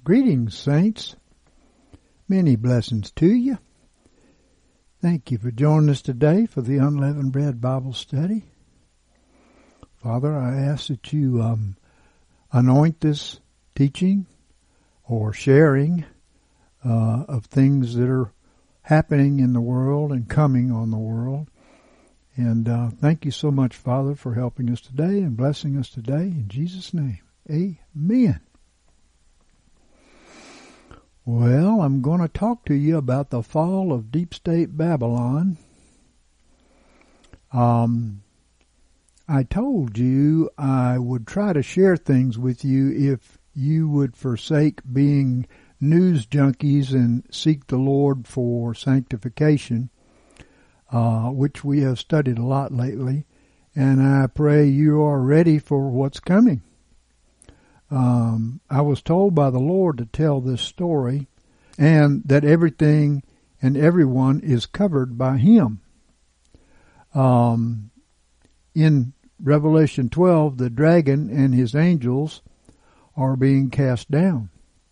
Greetings, saints. Many blessings to you. Thank you for joining us today for the Unleavened Bread Bible Study. Father, I ask that you anoint this teaching or sharing of things that are happening in the world and coming on the world. And thank you so much, Father, for helping us today and blessing us today. In Jesus' name, amen. Well, I'm going to talk to you about the fall of Deep State Babylon. I told you I would try to share things with you if you would forsake being news junkies and seek the Lord for sanctification, which we have studied a lot lately, and I pray you are ready for what's coming. I was told by the Lord to tell this story, and that everything and everyone is covered by Him. In Revelation 12, the dragon and his angels are being cast down.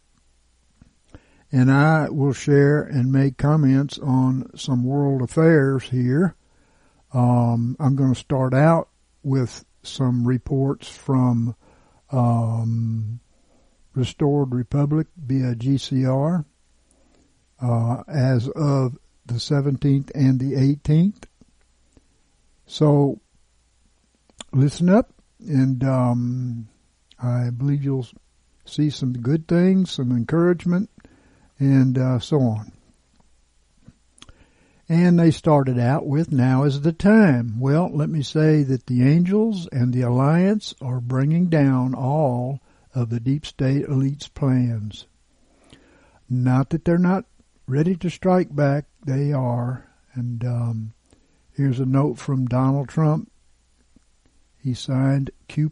And I will share and make comments on some world affairs here. I'm going to start out with some reports from Restored Republic via GCR as of the 17th and the 18th. So listen up, and I believe you'll see some good things, some encouragement, and so on. And they started out with, now is the time. Well, let me say that the angels and the alliance are bringing down all of the deep state elite's plans. Not that they're not ready to strike back, they are. And here's a note from Donald Trump. He signed Q+.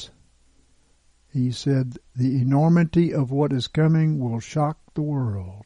He said, the enormity of what is coming will shock the world.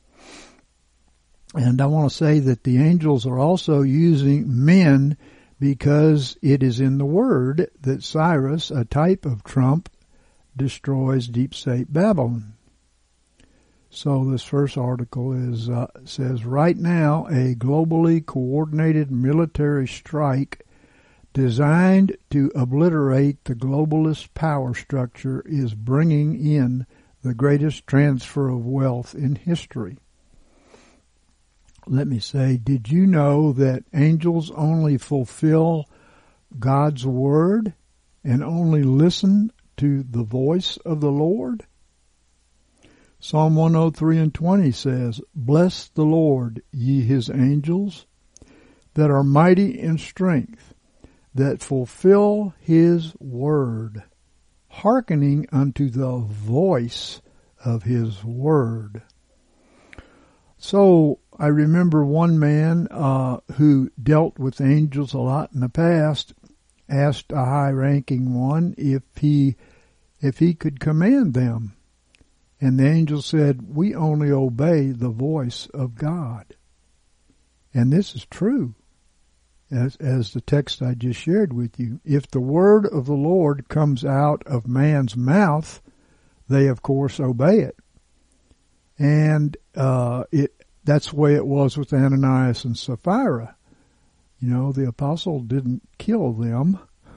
And I want to say that the angels are also using men because it is in the Word that Cyrus, a type of Trump, destroys Deep State Babylon. So this first article says, right now a globally coordinated military strike designed to obliterate the globalist power structure is bringing in the greatest transfer of wealth in history. Let me say, did you know that angels only fulfill God's word and only listen to the voice of the Lord? Psalm 103:20 says, bless the Lord, ye his angels, that are mighty in strength, that fulfill his word, hearkening unto the voice of his word. So I remember one man who dealt with angels a lot in the past asked a high-ranking one if he could command them. And the angel said, we only obey the voice of God. And this is true, as the text I just shared with you. If the word of the Lord comes out of man's mouth, they of course obey it. And that's the way it was with Ananias and Sapphira. You know, the apostle didn't kill them.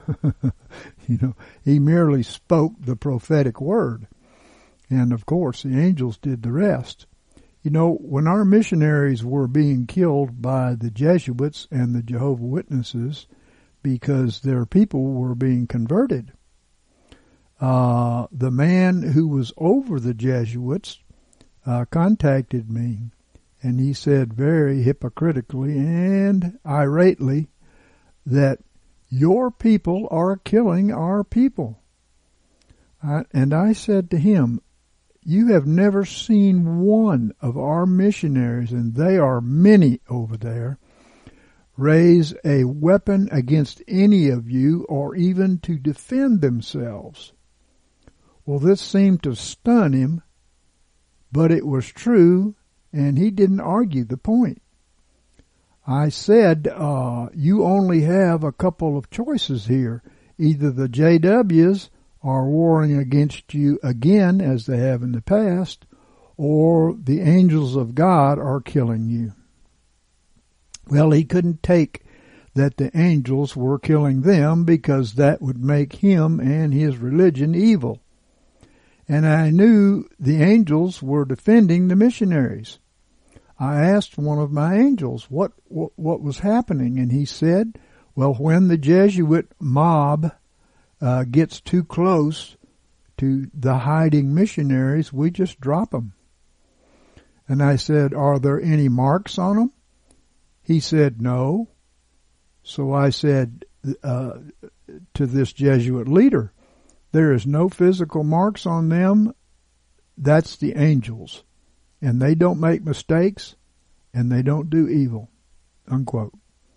He merely spoke the prophetic word. And of course, the angels did the rest. You know, when our missionaries were being killed by the Jesuits and the Jehovah's Witnesses because their people were being converted, the man who was over the Jesuits contacted me, and he said very hypocritically and irately that your people are killing our people. And I said to him, you have never seen one of our missionaries, and they are many over there, raise a weapon against any of you or even to defend themselves. Well, this seemed to stun him, but it was true, and he didn't argue the point. I said, you only have a couple of choices here, either the JWs are warring against you again as they have in the past, or the angels of God are killing you. Well, he couldn't take that the angels were killing them because that would make him and his religion evil. And I knew the angels were defending the missionaries. I asked one of my angels what was happening, and he said, well, when the Jesuit mob gets too close to the hiding missionaries, we just drop them. And I said, are there any marks on them? He said, no. So I said to this Jesuit leader, there is no physical marks on them. That's the angels. And they don't make mistakes, and they don't do evil, unquote.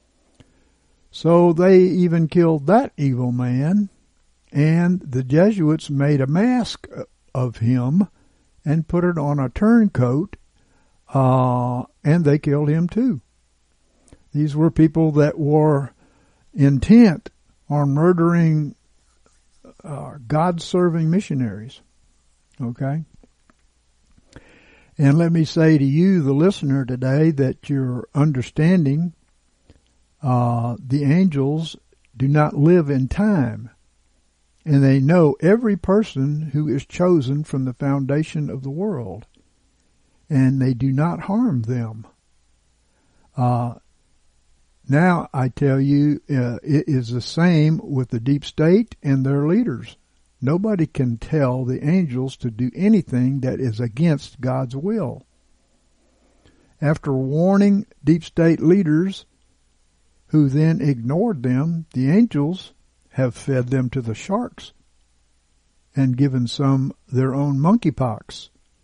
So they even killed that evil man, and the Jesuits made a mask of him and put it on a turncoat, and they killed him too. These were people that were intent on murdering God-serving missionaries. Okay? And let me say to you, the listener today, that you're understanding the angels do not live in time. And they know every person who is chosen from the foundation of the world. And they do not harm them. Now, I tell you, it is the same with the deep state and their leaders. Nobody can tell the angels to do anything that is against God's will. After warning deep state leaders who then ignored them, the angels have fed them to the sharks and given some their own monkeypox.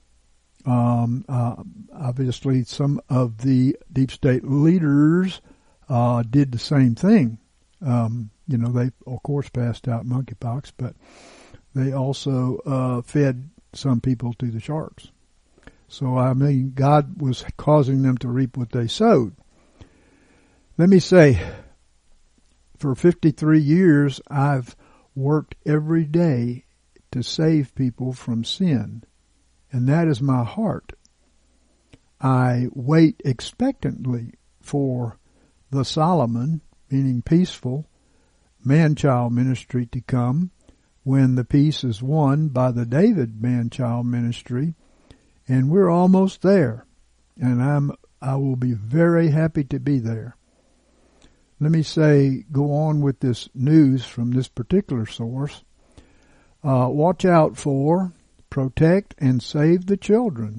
Obviously, some of the deep state leaders did the same thing. They, of course, passed out monkeypox, but they also fed some people to the sharks. So, I mean, God was causing them to reap what they sowed. Let me say, for 53 years, I've worked every day to save people from sin, and that is my heart. I wait expectantly for the Solomon, meaning peaceful, man-child ministry to come when the peace is won by the David man-child ministry, and we're almost there, and I will be very happy to be there. Let me say, go on with this news from this particular source. Watch out for, protect, and save the children.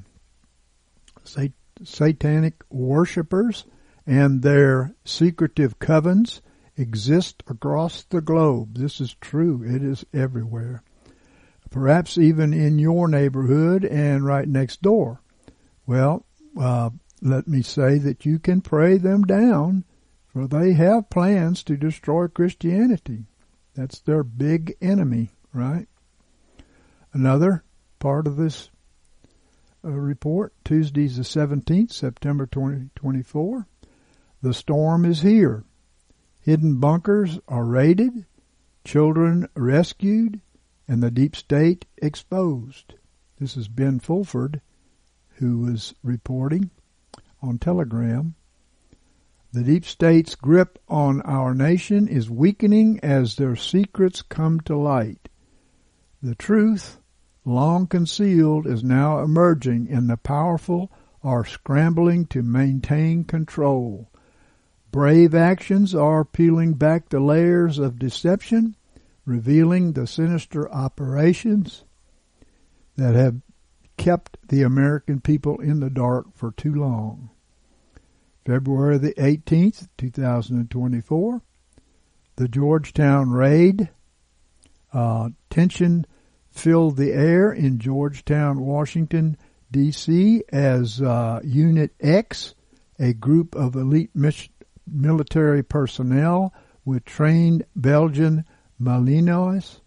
Satanic worshipers and their secretive covens exist across the globe. This is true. It is everywhere. Perhaps even in your neighborhood and right next door. Well, let me say that you can pray them down, for they have plans to destroy Christianity. That's their big enemy, right? Another part of this report, Tuesday's the 17th, September 2024. The storm is here. Hidden bunkers are raided, children rescued, and the deep state exposed. This is Ben Fulford, who was reporting on Telegram. The deep state's grip on our nation is weakening as their secrets come to light. The truth, long concealed, is now emerging, and the powerful are scrambling to maintain control. Brave actions are peeling back the layers of deception, revealing the sinister operations that have kept the American people in the dark for too long. February the 18th, 2024, the Georgetown raid. Tension filled the air in Georgetown, Washington, D.C. as Unit X, a group of elite military personnel with trained Belgian Malinois,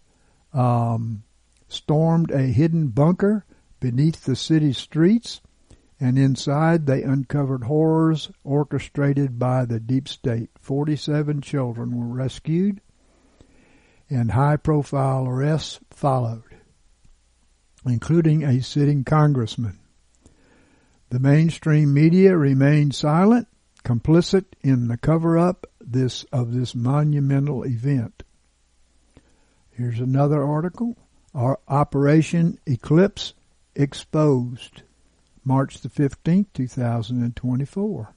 stormed a hidden bunker beneath the city's streets, and inside they uncovered horrors orchestrated by the deep state. 47 children were rescued, and high-profile arrests followed, including a sitting congressman. The mainstream media remained silent, complicit in the cover-up of this monumental event. Here's another article. Operation Eclipse exposed, March the 15th, 2024.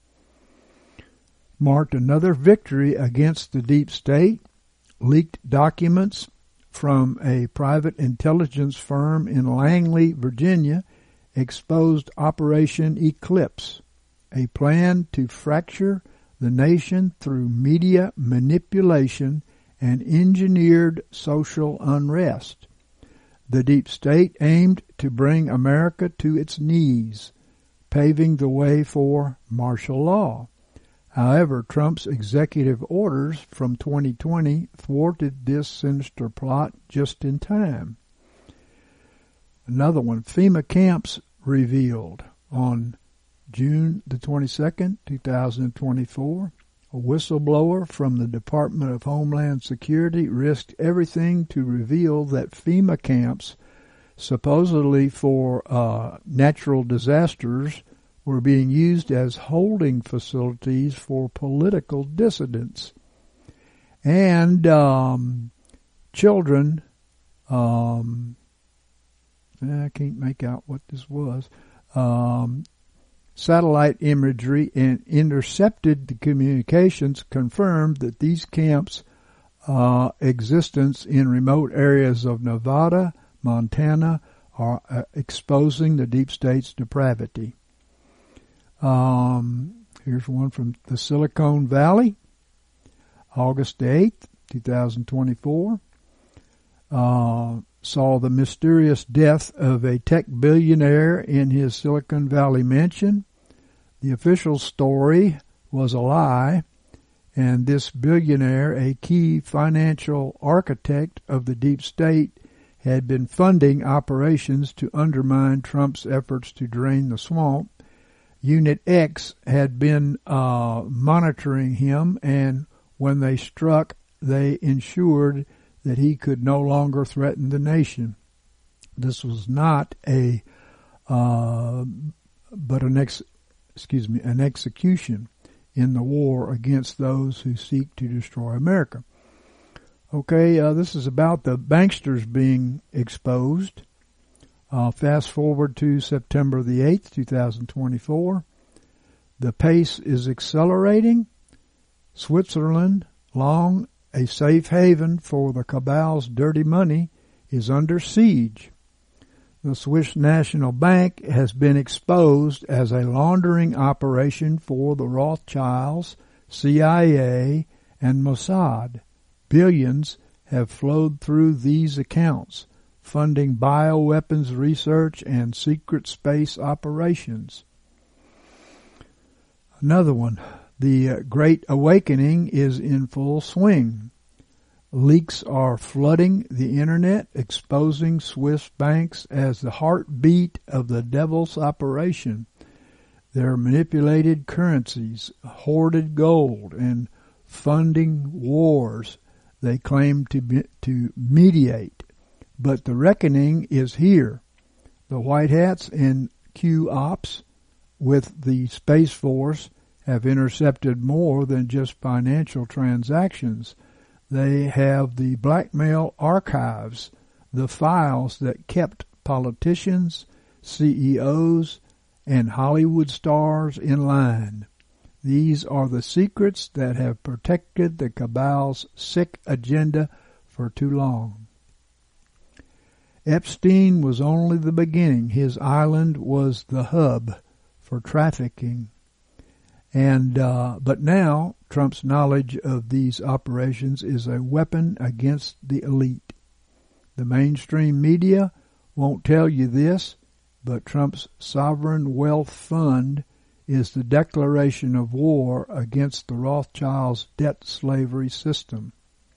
Marked another victory against the deep state. Leaked documents from a private intelligence firm in Langley, Virginia, exposed Operation Eclipse, a plan to fracture the nation through media manipulation and engineered social unrest. The deep state aimed to bring America to its knees, paving the way for martial law. However, Trump's executive orders from 2020 thwarted this sinister plot just in time. Another one, FEMA camps revealed on June the 22nd, 2024. A whistleblower from the Department of Homeland Security risked everything to reveal that FEMA camps, supposedly for natural disasters, were being used as holding facilities for political dissidents. And children, I can't make out what this was, satellite imagery and intercepted the communications confirmed that these camps' existence in remote areas of Nevada, Montana, are exposing the deep state's depravity. Here's one from the Silicon Valley, August 8th, 2024. Saw the mysterious death of a tech billionaire in his Silicon Valley mansion. The official story was a lie, and this billionaire, a key financial architect of the deep state, had been funding operations to undermine Trump's efforts to drain the swamp. Unit X had been monitoring him, and when they struck, they ensured that he could no longer threaten the nation. This was not an execution in the war against those who seek to destroy America. Okay, this is about the banksters being exposed. Fast forward to September the 8th, 2024. The pace is accelerating. Switzerland, long a safe haven for the cabal's dirty money, is under siege. The Swiss National Bank has been exposed as a laundering operation for the Rothschilds, CIA, and Mossad. Billions have flowed through these accounts, funding bioweapons research and secret space operations. Another one, the Great Awakening is in full swing. Leaks are flooding the internet, exposing Swiss banks as the heartbeat of the devil's operation. Their manipulated currencies, hoarded gold, and funding wars they claim to mediate. But the reckoning is here. The White Hats and Q Ops with the Space Force have intercepted more than just financial transactions. They have the blackmail archives, the files that kept politicians, CEOs, and Hollywood stars in line. These are the secrets that have protected the cabal's sick agenda for too long. Epstein was only the beginning. His island was the hub for trafficking. But now Trump's knowledge of these operations is a weapon against the elite. The mainstream media won't tell you this, but Trump's sovereign wealth fund is the declaration of war against the Rothschilds' debt slavery system.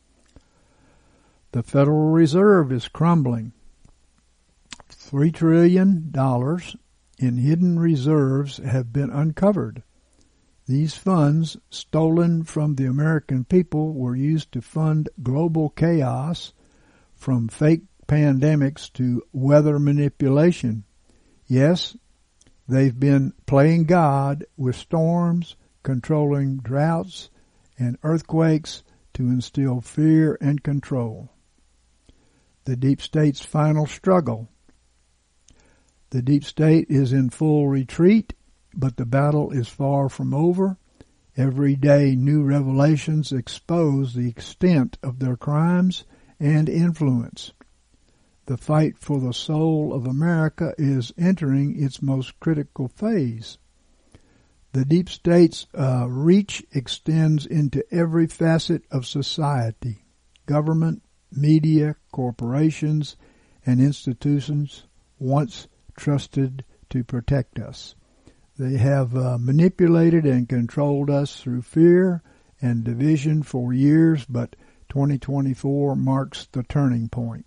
The Federal Reserve is crumbling. $3 trillion in hidden reserves have been uncovered. These funds, stolen from the American people, were used to fund global chaos, from fake pandemics to weather manipulation. Yes, they've been playing God with storms, controlling droughts and earthquakes to instill fear and control. The deep state's final struggle. The deep state is in full retreat, but the battle is far from over. Every day new revelations expose the extent of their crimes and influence. The fight for the soul of America is entering its most critical phase. The deep state's reach extends into every facet of society: government, media, corporations, and institutions once trusted to protect us. They have manipulated and controlled us through fear and division for years, but 2024 marks the turning point.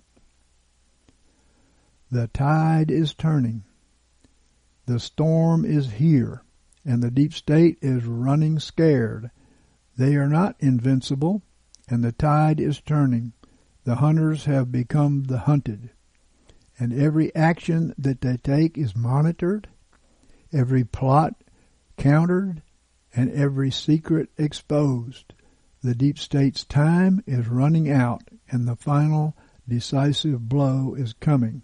The tide is turning. The storm is here, and the deep state is running scared. They are not invincible, and the tide is turning. The hunters have become the hunted, and every action that they take is monitored, every plot countered, and every secret exposed. The deep state's time is running out, and the final decisive blow is coming.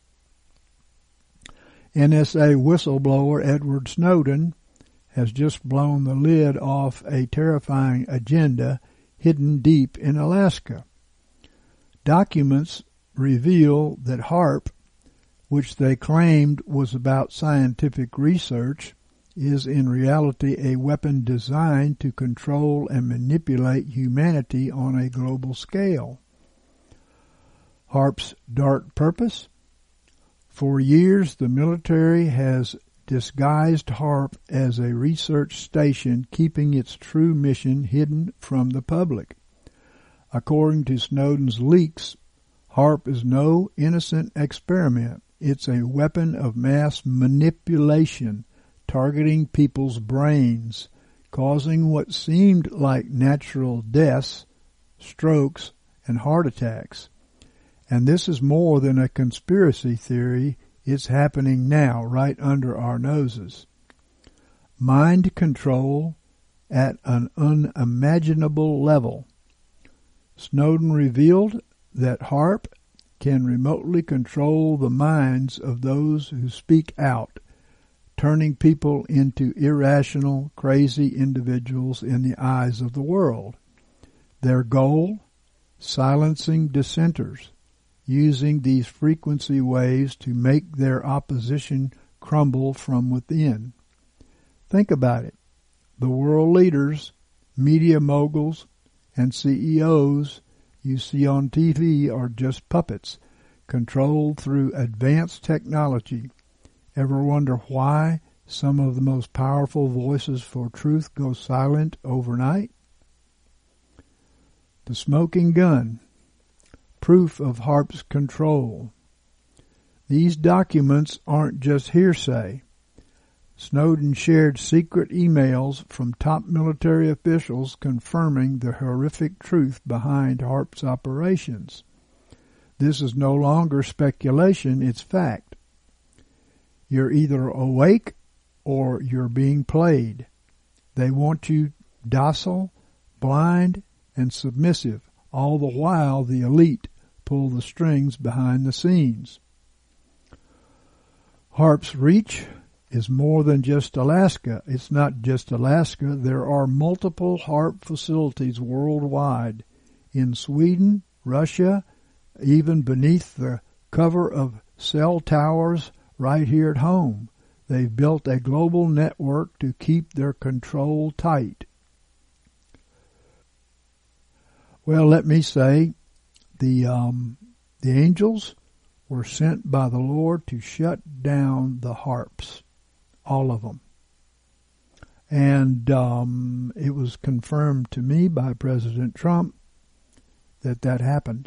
NSA whistleblower Edward Snowden has just blown the lid off a terrifying agenda hidden deep in Alaska. Documents reveal that HAARP, which they claimed was about scientific research, is in reality a weapon designed to control and manipulate humanity on a global scale. HAARP's dark purpose? For years, the military has disguised HAARP as a research station, keeping its true mission hidden from the public. According to Snowden's leaks, HAARP is no innocent experiment. It's a weapon of mass manipulation, targeting people's brains, causing what seemed like natural deaths, strokes, and heart attacks. And this is more than a conspiracy theory. It's happening now, right under our noses. Mind control at an unimaginable level. Snowden revealed that HAARP can remotely control the minds of those who speak out, turning people into irrational, crazy individuals in the eyes of the world. Their goal? Silencing dissenters, using these frequency waves to make their opposition crumble from within. Think about it. The world leaders, media moguls, and CEOs you see on TV are just puppets, controlled through advanced technology. Ever wonder why some of the most powerful voices for truth go silent overnight? The smoking gun, proof of HAARP's control. These documents aren't just hearsay. Snowden shared secret emails from top military officials confirming the horrific truth behind HAARP's operations. This is no longer speculation, it's fact. You're either awake or you're being played. They want you docile, blind, and submissive, all the while the elite pull the strings behind the scenes. HAARP's reach is more than just Alaska. It's not just Alaska. There are multiple HAARP facilities worldwide, in Sweden, Russia, even beneath the cover of cell towers right here at home. They've built a global network to keep their control tight. Well, let me say, the angels were sent by the Lord to shut down the HAARPs. All of them. And it was confirmed to me by President Trump that happened.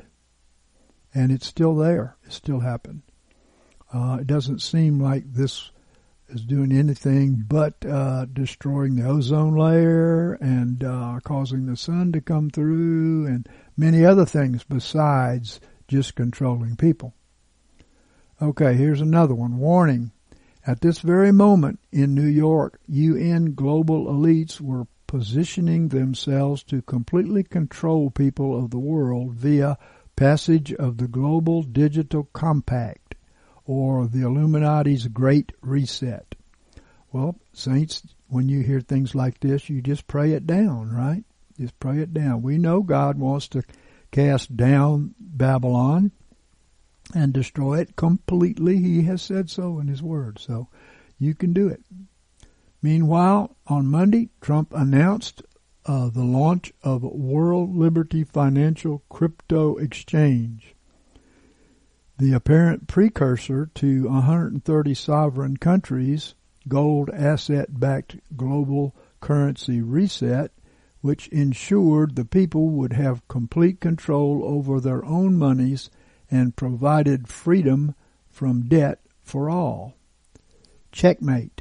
And it's still there. It still happened. It doesn't seem like this is doing anything but destroying the ozone layer and causing the sun to come through and many other things besides just controlling people. Okay, here's another one. Warning. At this very moment in New York, UN global elites were positioning themselves to completely control people of the world via passage of the Global Digital Compact, or the Illuminati's Great Reset. Well, saints, when you hear things like this, you just pray it down, right? Just pray it down. We know God wants to cast down Babylon and destroy it completely. He has said so in His Word, so you can do it. Meanwhile, on Monday, Trump announced the launch of World Liberty Financial Crypto Exchange, the apparent precursor to 130 sovereign countries' gold asset-backed global currency reset, which ensured the people would have complete control over their own monies and provided freedom from debt for all. Checkmate.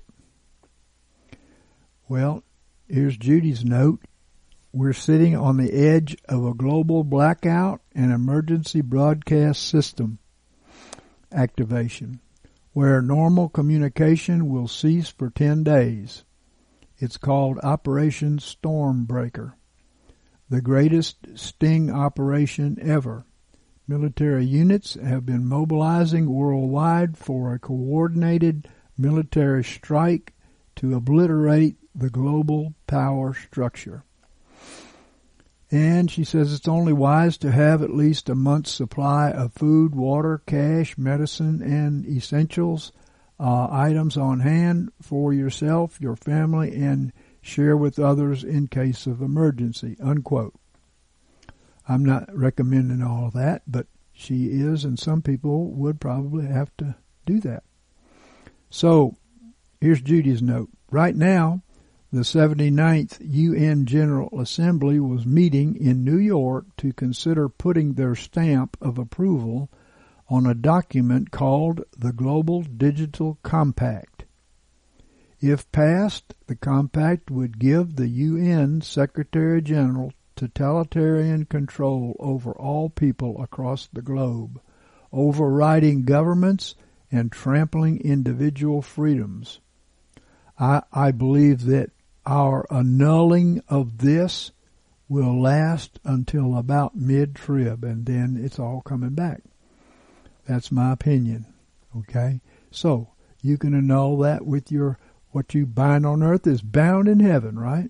Well, here's Judy's note. We're sitting on the edge of a global blackout and emergency broadcast system activation, where normal communication will cease for 10 days. It's called Operation Stormbreaker, the greatest sting operation ever. Military units have been mobilizing worldwide for a coordinated military strike to obliterate the global power structure. And she says it's only wise to have at least a month's supply of food, water, cash, medicine, and essentials items on hand for yourself, your family, and share with others in case of emergency, unquote. I'm not recommending all of that, but she is, and some people would probably have to do that. So, here's Judy's note. Right now, the 79th UN General Assembly was meeting in New York to consider putting their stamp of approval on a document called the Global Digital Compact. If passed, the compact would give the UN Secretary General totalitarian control over all people across the globe, overriding governments and trampling individual freedoms. I believe that our annulling of this will last until about mid-trib, and then it's all coming back. That's my opinion. Okay? So, you can annul that with your, what you bind on earth is bound in heaven, right?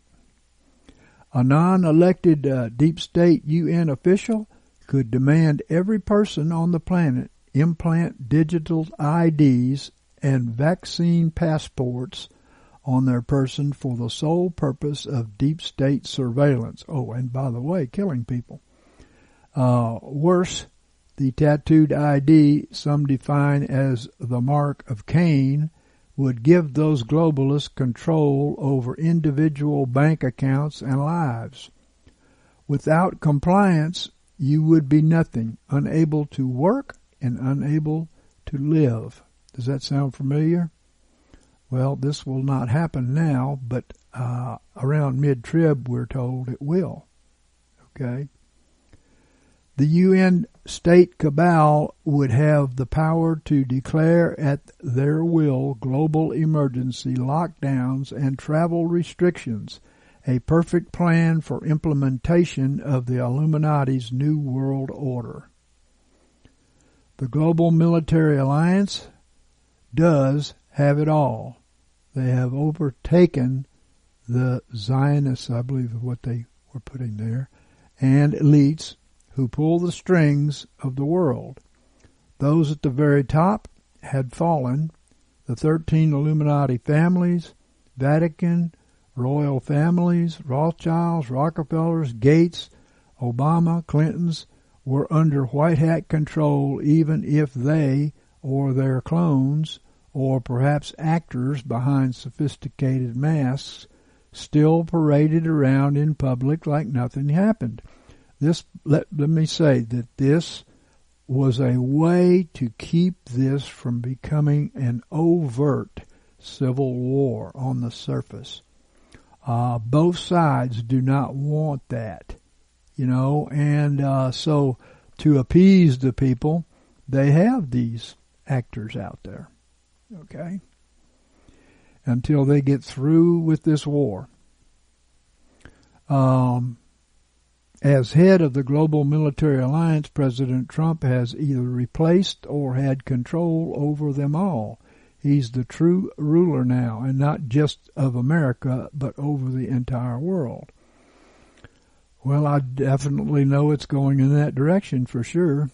A non-elected deep state UN official could demand every person on the planet implant digital IDs and vaccine passports on their person for the sole purpose of deep state surveillance. Oh, and by the way, killing people. Worse, the tattooed ID, some define as the mark of Cain, would give those globalists control over individual bank accounts and lives. Without compliance, you would be nothing, unable to work and unable to live. Does that sound familiar? Well, this will not happen now, but around mid-trib, we're told it will. Okay? The UN state cabal would have the power to declare at their will global emergency lockdowns and travel restrictions, a perfect plan for implementation of the Illuminati's New World Order. The Global Military Alliance does have it all. They have overtaken the Zionists, I believe is what they were putting there, and elites who pull the strings of the world. Those at the very top had fallen, the 13 Illuminati families, Vatican, royal families, Rothschilds, Rockefellers, Gates, Obama, Clintons were under white hat control, even if they or their clones or perhaps actors behind sophisticated masks still paraded around in public like nothing happened. Let me say that this was a way to keep this from becoming an overt civil war on the surface. Both sides do not want that, and so to appease the people, they have these actors out there, okay, until they get through with this war. As head of the global military alliance, President Trump has either replaced or had control over them all. He's the true ruler now, and not just of America, but over the entire world. Well, I definitely know it's going in that direction for sure.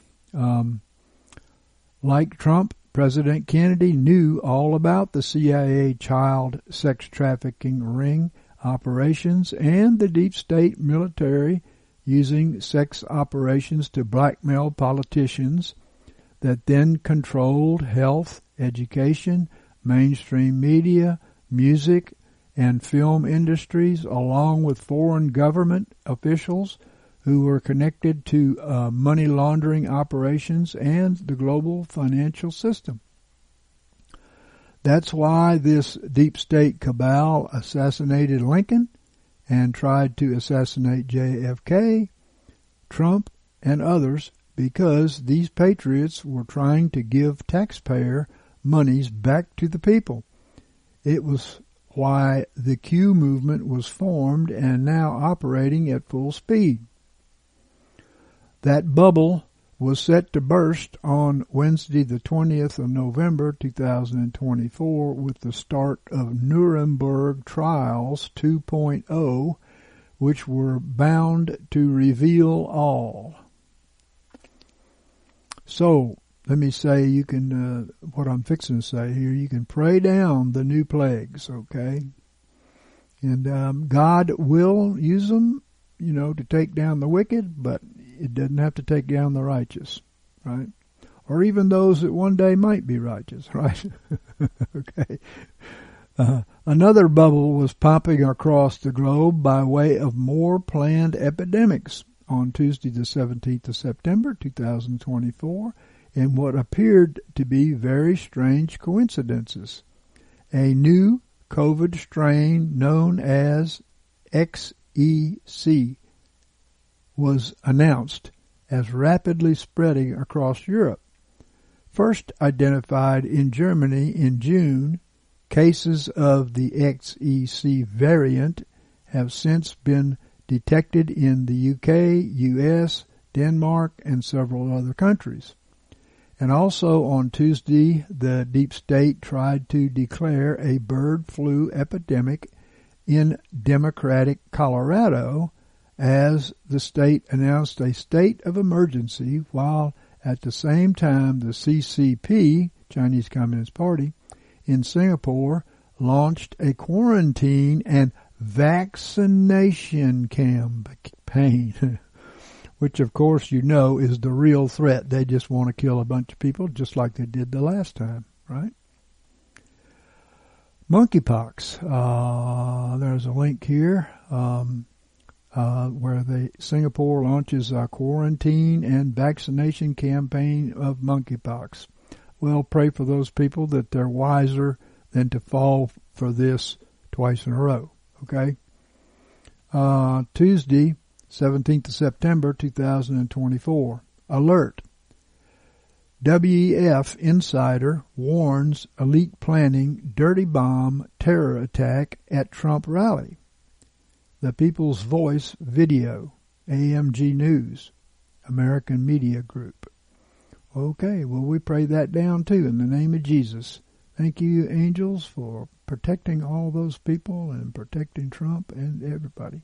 Like Trump, President Kennedy knew all about the CIA child sex trafficking ring operations and the deep state military using sex operations to blackmail politicians that then controlled health, education, mainstream media, music, and film industries, along with foreign government officials who were connected to money laundering operations and the global financial system. That's why this deep state cabal assassinated Lincoln and tried to assassinate JFK, Trump, and others, because these patriots were trying to give taxpayer monies back to the people. It was why the Q movement was formed and now operating at full speed. That bubble was set to burst on Wednesday the 20th of November 2024 with the start of Nuremberg Trials 2.0, which were bound to reveal all. So, let me say, you can, what I'm fixing to say here, you can pray down the new plagues, okay? And God will use them, to take down the wicked, but it doesn't have to take down the righteous, right? Or even those that one day might be righteous, right? Okay. Another bubble was popping across the globe by way of more planned epidemics on Tuesday the 17th of September 2024 in what appeared to be very strange coincidences. A new COVID strain known as XEC was announced as rapidly spreading across Europe. First identified in Germany in June, cases of the XEC variant have since been detected in the UK, US, Denmark, and several other countries. And also on Tuesday, the deep state tried to declare a bird flu epidemic in Democratic Colorado as the state announced a state of emergency, while at the same time the CCP, Chinese Communist Party, in Singapore launched a quarantine and vaccination campaign, which of course is the real threat. They just want to kill a bunch of people just like they did the last time, right? Monkeypox. There's a link here where Singapore launches a quarantine and vaccination campaign of monkeypox. Well, pray for those people that they're wiser than to fall for this twice in a row, okay? Tuesday, 17th of September 2024. Alert. WEF insider warns elite planning dirty bomb terror attack at Trump rally. The People's Voice video. AMG News. American Media Group. Okay, well, we pray that down too in the name of Jesus. Thank you, angels, for protecting all those people and protecting Trump and everybody.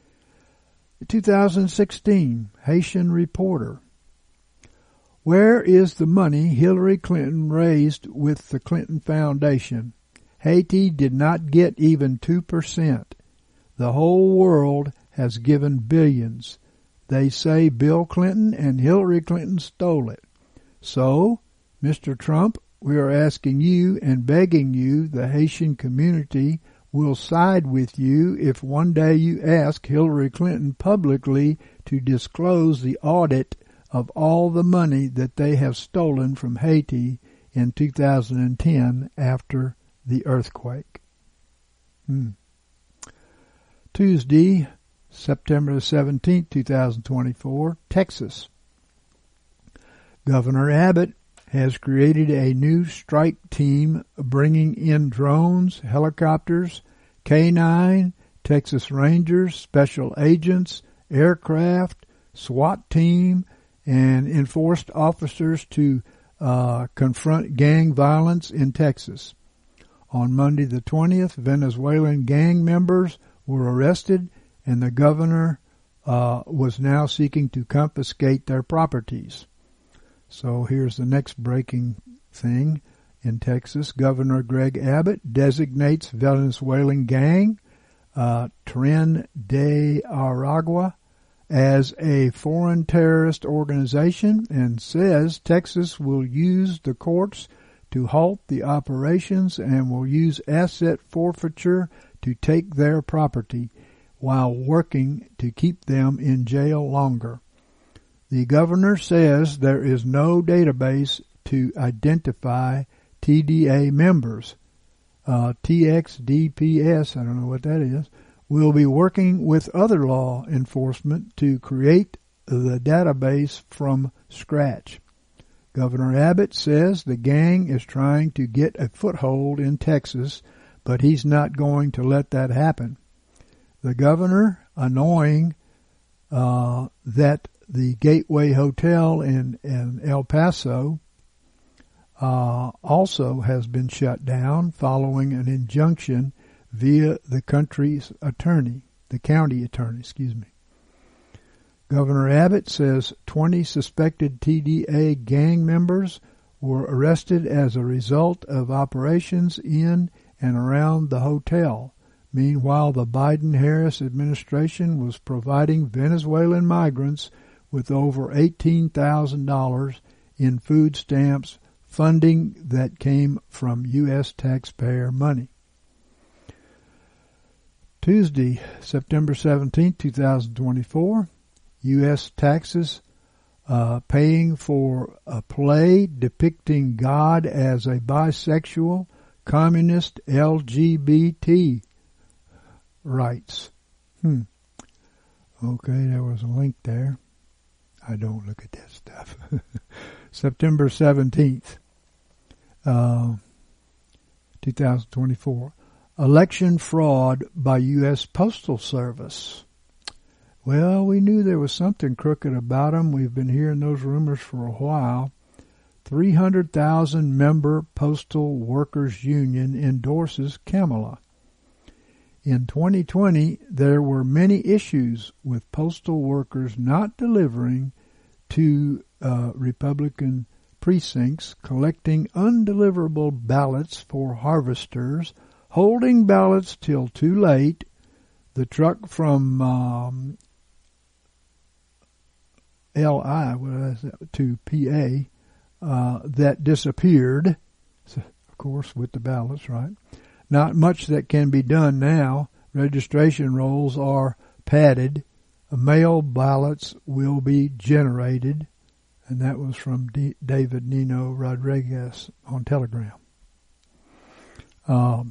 2016, Haitian reporter. Where is the money Hillary Clinton raised with the Clinton Foundation? Haiti did not get even 2%. The whole world has given billions. They say Bill Clinton and Hillary Clinton stole it. So, Mr. Trump, we are asking you and begging you, the Haitian community will side with you if one day you ask Hillary Clinton publicly to disclose the audit of all the money that they have stolen from Haiti in 2010 after the earthquake. Tuesday, September 17, 2024, Texas. Governor Abbott has created a new strike team bringing in drones, helicopters, K-9, Texas Rangers, special agents, aircraft, SWAT team, and enforced officers to confront gang violence in Texas. On Monday the 20th, Venezuelan gang members were arrested, and the governor was now seeking to confiscate their properties. So here's the next breaking thing in Texas. Governor Greg Abbott designates Venezuelan gang Tren de Aragua as a foreign terrorist organization and says Texas will use the courts to halt the operations and will use asset forfeiture to take their property while working to keep them in jail longer. The governor says there is no database to identify TDA members. TXDPS, I don't know what that is, will be working with other law enforcement to create the database from scratch. Governor Abbott says the gang is trying to get a foothold in Texas, but he's not going to let that happen. The governor, annoying that the Gateway Hotel in El Paso also has been shut down following an injunction via the county attorney. Governor Abbott says 20 suspected TDA gang members were arrested as a result of operations in and around the hotel. Meanwhile, the Biden-Harris administration was providing Venezuelan migrants with over $18,000 in food stamps funding that came from U.S. taxpayer money. Tuesday, September 17, 2024, U.S. taxes paying for a play depicting God as a bisexual, communist, LGBT rights. Okay, there was a link there. I don't look at that stuff. September 17th, 2024. Election fraud by U.S. Postal Service. Well, we knew there was something crooked about them. We've been hearing those rumors for a while. 300,000 member Postal Workers Union endorses Kamala. In 2020, there were many issues with postal workers not delivering to Republican precincts, collecting undeliverable ballots for harvesters, holding ballots till too late. The truck from LI to PA that disappeared, of course, with the ballots, right? Not much that can be done now. Registration rolls are padded. Mail ballots will be generated. And that was from David Nino Rodriguez on Telegram. And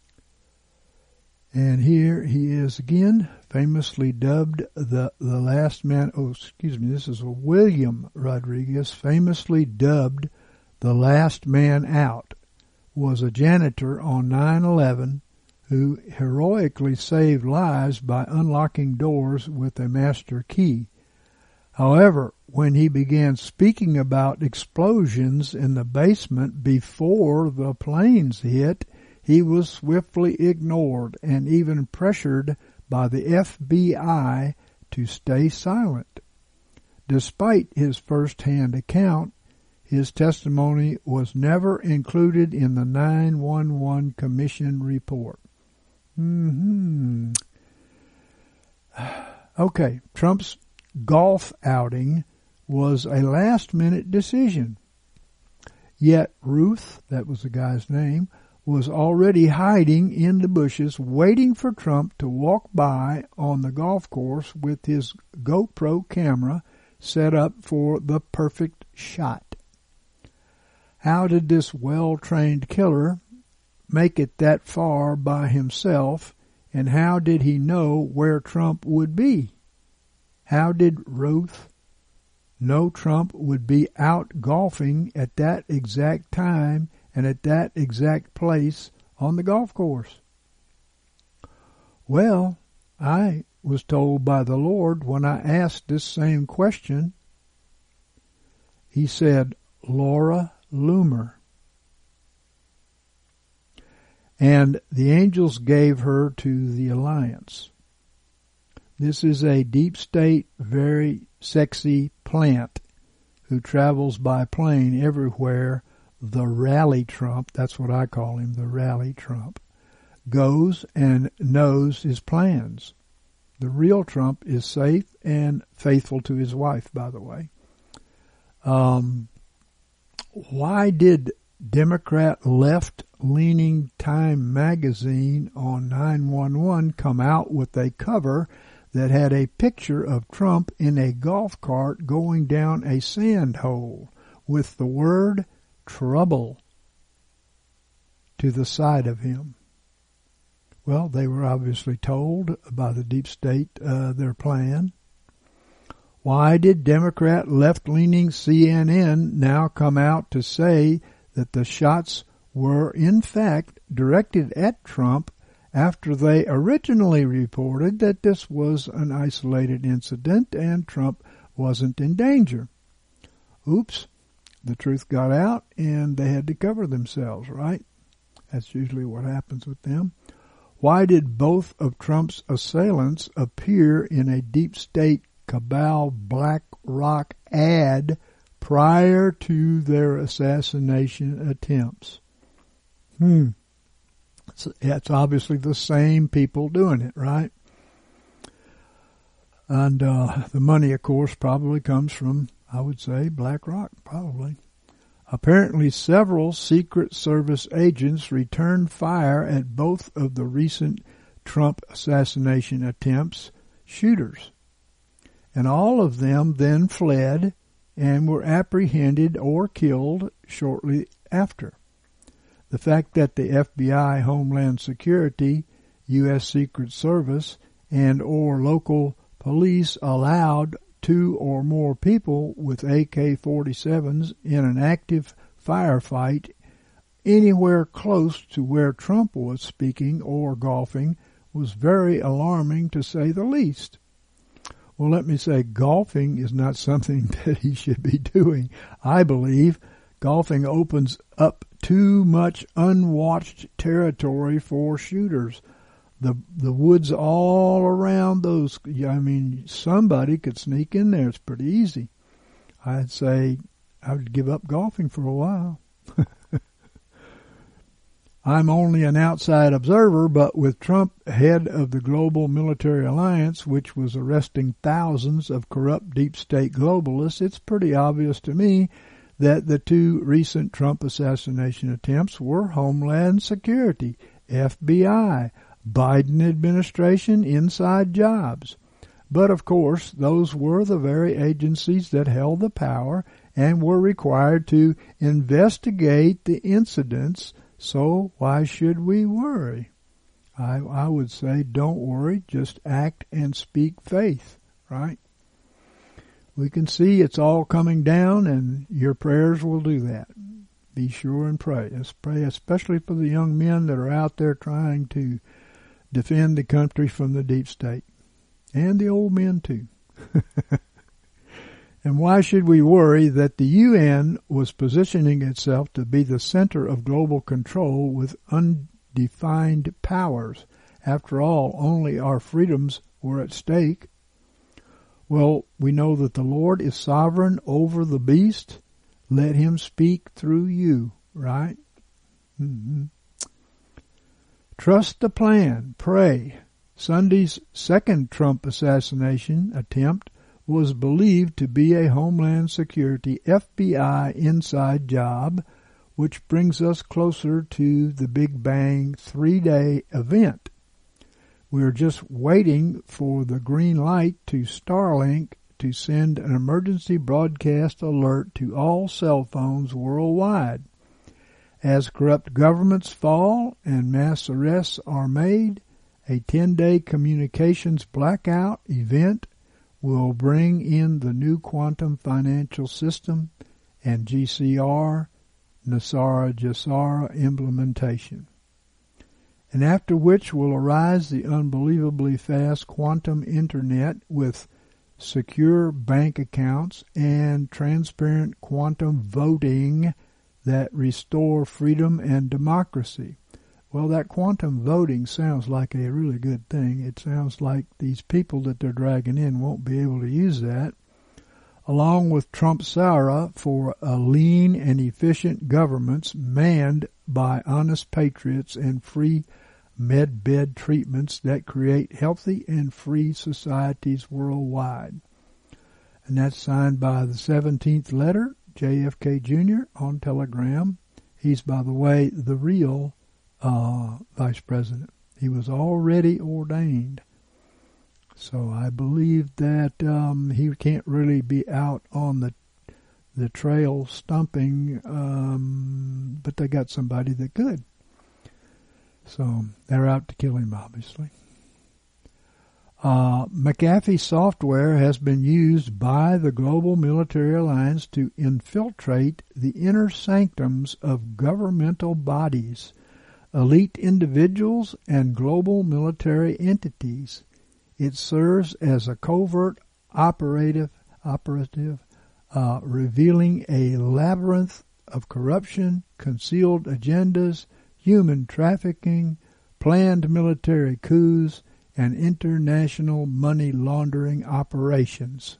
here he is again, famously dubbed the last man. Oh, excuse me, this is William Rodriguez, famously dubbed the last man out. Was a janitor on 9/11 who heroically saved lives by unlocking doors with a master key. However, when he began speaking about explosions in the basement before the planes hit, he was swiftly ignored and even pressured by the FBI to stay silent. Despite his first-hand account, his testimony was never included in the 911 Commission report. Okay, Trump's golf outing was a last-minute decision. Yet Ruth, that was the guy's name, was already hiding in the bushes, waiting for Trump to walk by on the golf course with his GoPro camera set up for the perfect shot. How did this well-trained killer make it that far by himself, and how did he know where Trump would be? How did Ruth know Trump would be out golfing at that exact time and at that exact place on the golf course? Well, I was told by the Lord when I asked this same question, he said, Laura Loomer. And the angels gave her to the Alliance. This is a deep state, very sexy plant who travels by plane everywhere. The Rally Trump, that's what I call him, the Rally Trump, goes and knows his plans. The real Trump is safe and faithful to his wife, by the way. Why did Democrat left-leaning Time magazine on 9/11 come out with a cover that had a picture of Trump in a golf cart going down a sand hole with the word trouble to the side of him? Well, they were obviously told by the deep state their plan. Why did Democrat left-leaning CNN now come out to say that the shots were in fact directed at Trump after they originally reported that this was an isolated incident and Trump wasn't in danger? Oops, the truth got out and they had to cover themselves, right? That's usually what happens with them. Why did both of Trump's assailants appear in a deep state cabal BlackRock ad prior to their assassination attempts? It's obviously the same people doing it, right? And the money, of course, probably comes from, I would say, BlackRock, probably. Apparently, several Secret Service agents returned fire at both of the recent Trump assassination attempts' shooters. And all of them then fled and were apprehended or killed shortly after. The fact that the FBI, Homeland Security, U.S. Secret Service, and or local police allowed 2 or more people with AK-47s in an active firefight anywhere close to where Trump was speaking or golfing was very alarming, to say the least. Well, let me say, golfing is not something that he should be doing. I believe golfing opens up too much unwatched territory for shooters. The woods all around those, I mean, somebody could sneak in there. It's pretty easy. I'd say I would give up golfing for a while. I'm only an outside observer, but with Trump head of the global military alliance, which was arresting thousands of corrupt deep state globalists, it's pretty obvious to me that the 2 recent Trump assassination attempts were Homeland Security, FBI, Biden administration inside jobs. But of course, those were the very agencies that held the power and were required to investigate the incidents. So why should we worry? I would say don't worry, just act and speak faith, right? We can see it's all coming down, and your prayers will do that. Be sure and pray. Let's pray especially for the young men that are out there trying to defend the country from the deep state. And the old men too. And why should we worry that the UN was positioning itself to be the center of global control with undefined powers? After all, only our freedoms were at stake. Well, we know that the Lord is sovereign over the beast. Let him speak through you, right? Trust the plan. Pray. Sunday's second Trump assassination attempt was believed to be a Homeland Security FBI inside job, which brings us closer to the Big Bang 3-day event. We're just waiting for the green light to Starlink to send an emergency broadcast alert to all cell phones worldwide. As corrupt governments fall and mass arrests are made, a 10-day communications blackout event will bring in the new quantum financial system and GCR, NESARA GESARA implementation. And after which will arise the unbelievably fast quantum internet with secure bank accounts and transparent quantum voting that restore freedom and democracy. Well, that quantum voting sounds like a really good thing. It sounds like these people that they're dragging in won't be able to use that, along with Trumpsara for a lean and efficient governments manned by honest patriots and free med-bed treatments that create healthy and free societies worldwide. And that's signed by the 17th letter, JFK Jr. on Telegram. He's, by the way, the real vice president. He was already ordained. So I believe that he can't really be out on the trail stumping, but they got somebody that could. So they're out to kill him, obviously. McAfee software has been used by the global military alliance to infiltrate the inner sanctums of governmental bodies, elite individuals, and global military entities. It serves as a covert operative, revealing a labyrinth of corruption, concealed agendas, human trafficking, planned military coups, and international money laundering operations.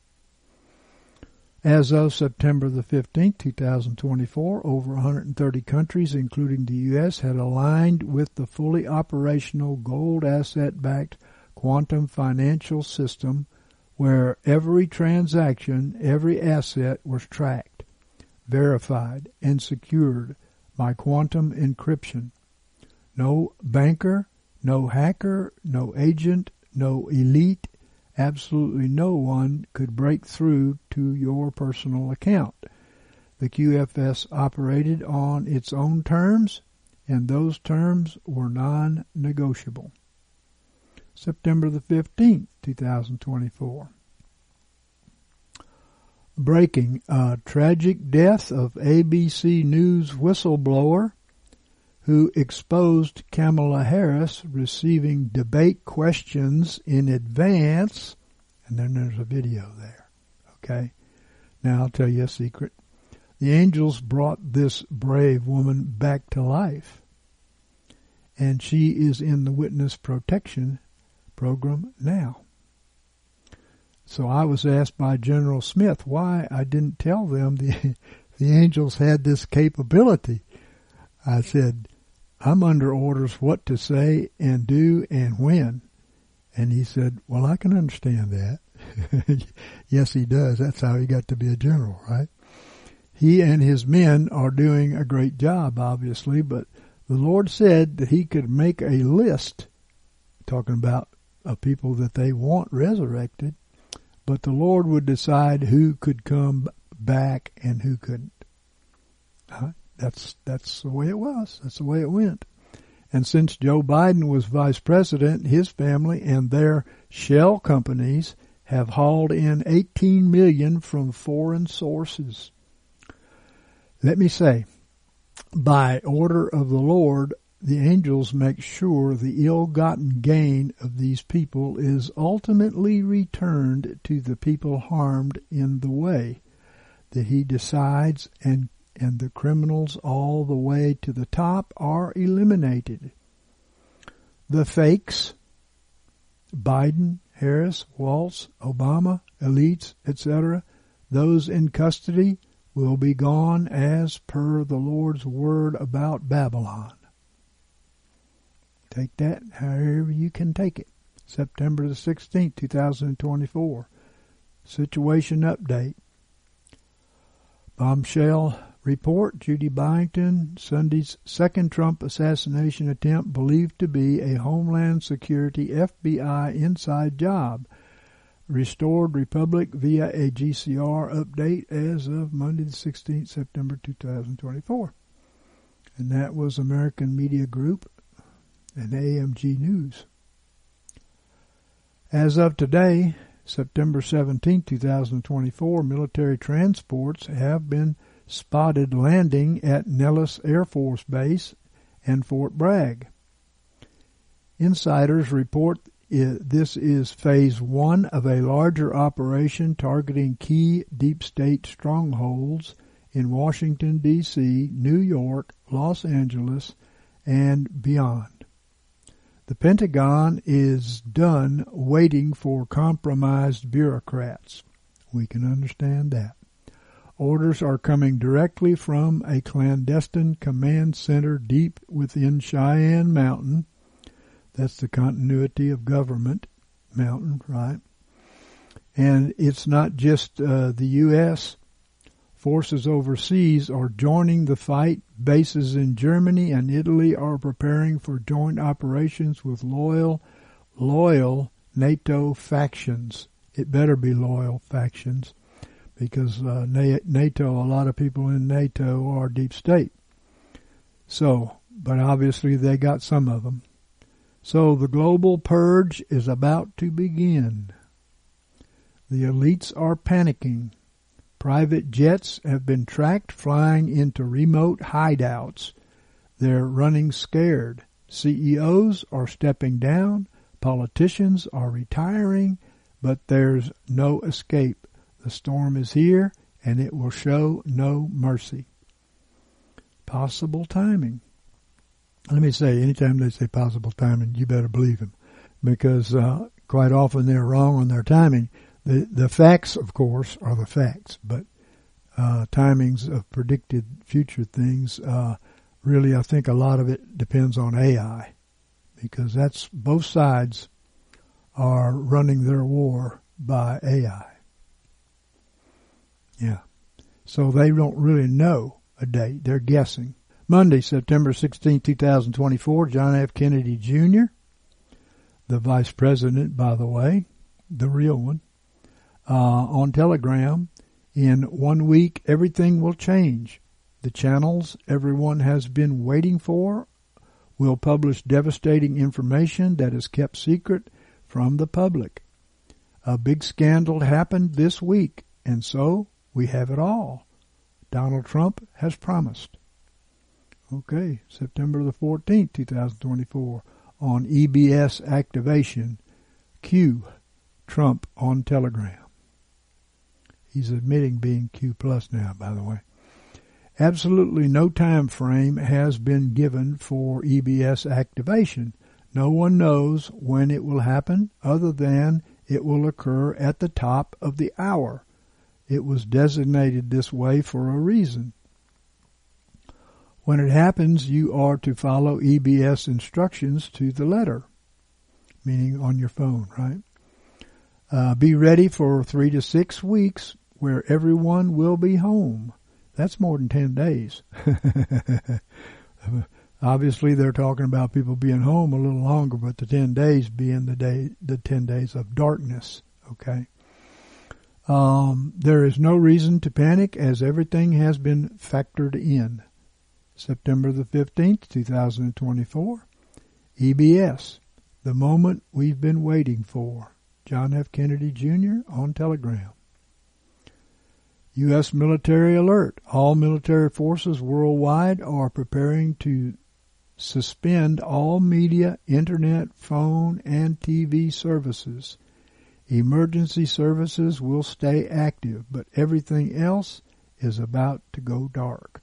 As of September the 15th, 2024, over 130 countries, including the U.S., had aligned with the fully operational gold asset-backed quantum financial system where every transaction, every asset was tracked, verified, and secured by quantum encryption. No banker, no hacker, no agent, no elite, absolutely no one could break through to your personal account. The QFS operated on its own terms, and those terms were non-negotiable. September the 15th, 2024. Breaking, tragic death of ABC News whistleblower who exposed Kamala Harris receiving debate questions in advance, and then there's a video there. Okay? Now I'll tell you a secret. The angels brought this brave woman back to life, and she is in the witness protection program now. So I was asked by General Smith why I didn't tell them the angels had this capability. I said, I'm under orders what to say and do and when. And he said, well, I can understand that. Yes, he does. That's how he got to be a general, right? He and his men are doing a great job, obviously, but the Lord said that he could make a list, talking about people that they want resurrected, but the Lord would decide who could come back and who couldn't. That's the way it was. That's the way it went. And since Joe Biden was vice president, his family and their shell companies have hauled in $18 million from foreign sources. Let me say, by order of the Lord, the angels make sure the ill-gotten gain of these people is ultimately returned to the people harmed in the way that he decides, and the criminals all the way to the top are eliminated. The fakes, Biden, Harris, Waltz, Obama, elites, etc., those in custody will be gone as per the Lord's word about Babylon. Take that however you can take it. September the 16th, 2024. Situation update. Bombshell report, Judy Byington, Sunday's second Trump assassination attempt believed to be a Homeland Security FBI inside job. Restored Republic via a GCR update as of Monday the 16th, September 2024. And that was American Media Group and AMG News. As of today, September 17, 2024, military transports have been spotted landing at Nellis Air Force Base and Fort Bragg. Insiders report this is phase one of a larger operation targeting key deep state strongholds in Washington, D.C., New York, Los Angeles, and beyond. The Pentagon is done waiting for compromised bureaucrats. We can understand that. Orders are coming directly from a clandestine command center deep within Cheyenne Mountain. That's the continuity of government mountain, right? And it's not just the U.S. Forces overseas are joining the fight. Bases in Germany and Italy are preparing for joint operations with loyal NATO factions. It better be loyal factions, because NATO, a lot of people in NATO are deep state. So, but obviously they got some of them. So the global purge is about to begin. The elites are panicking. Private jets have been tracked flying into remote hideouts. They're running scared. CEOs are stepping down. Politicians are retiring, but there's no escape. The storm is here, and it will show no mercy. Possible timing. Let me say, anytime they say possible timing, you better believe them, because quite often they're wrong on their timing. The facts, of course, are the facts, but timings of predicted future things, really I think a lot of it depends on AI, because that's both sides are running their war by AI. Yeah. So they don't really know a date. They're guessing. Monday, September 16, 2024, John F. Kennedy Jr., the vice president, by the way, the real one, on Telegram, in 1 week, everything will change. The channels everyone has been waiting for will publish devastating information that is kept secret from the public. A big scandal happened this week, and so we have it all. Donald Trump has promised. Okay, September the 14th, 2024, on EBS activation, Q, Trump on Telegram. He's admitting being Q plus now, by the way. Absolutely no time frame has been given for EBS activation. No one knows when it will happen, other than it will occur at the top of the hour. It was designated this way for a reason. When it happens, you are to follow EBS instructions to the letter, meaning on your phone, right? Be ready for 3 to 6 weeks where everyone will be home. That's more than 10 days. Obviously, they're talking about people being home a little longer, but the 10 days being the 10 days of darkness, okay? There is no reason to panic, as everything has been factored in. September the 15th, 2024, EBS, the moment we've been waiting for. John F. Kennedy Jr. on Telegram. U.S. military alert. All military forces worldwide are preparing to suspend all media, internet, phone, and TV services. Emergency services will stay active, but everything else is about to go dark.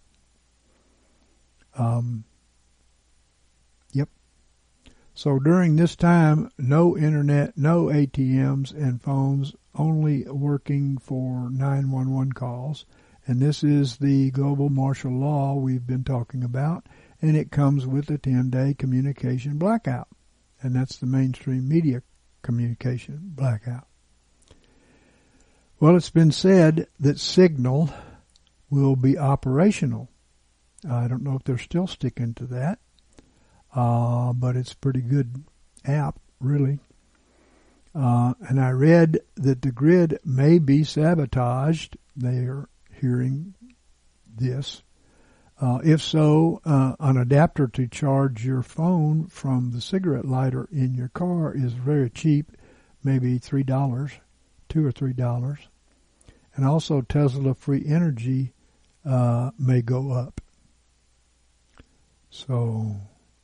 Yep. So during this time, no internet, no ATMs and phones, only working for 911 calls. And this is the global martial law we've been talking about, and it comes with a 10-day communication blackout. And that's the mainstream media communication blackout. Well, it's been said that Signal will be operational. I don't know if they're still sticking to that, but it's a pretty good app, really. And I read that the grid may be sabotaged. They are hearing this If so, an adapter to charge your phone from the cigarette lighter in your car is very cheap, maybe $3, $2 or $3. And also Tesla free energy may go up. So,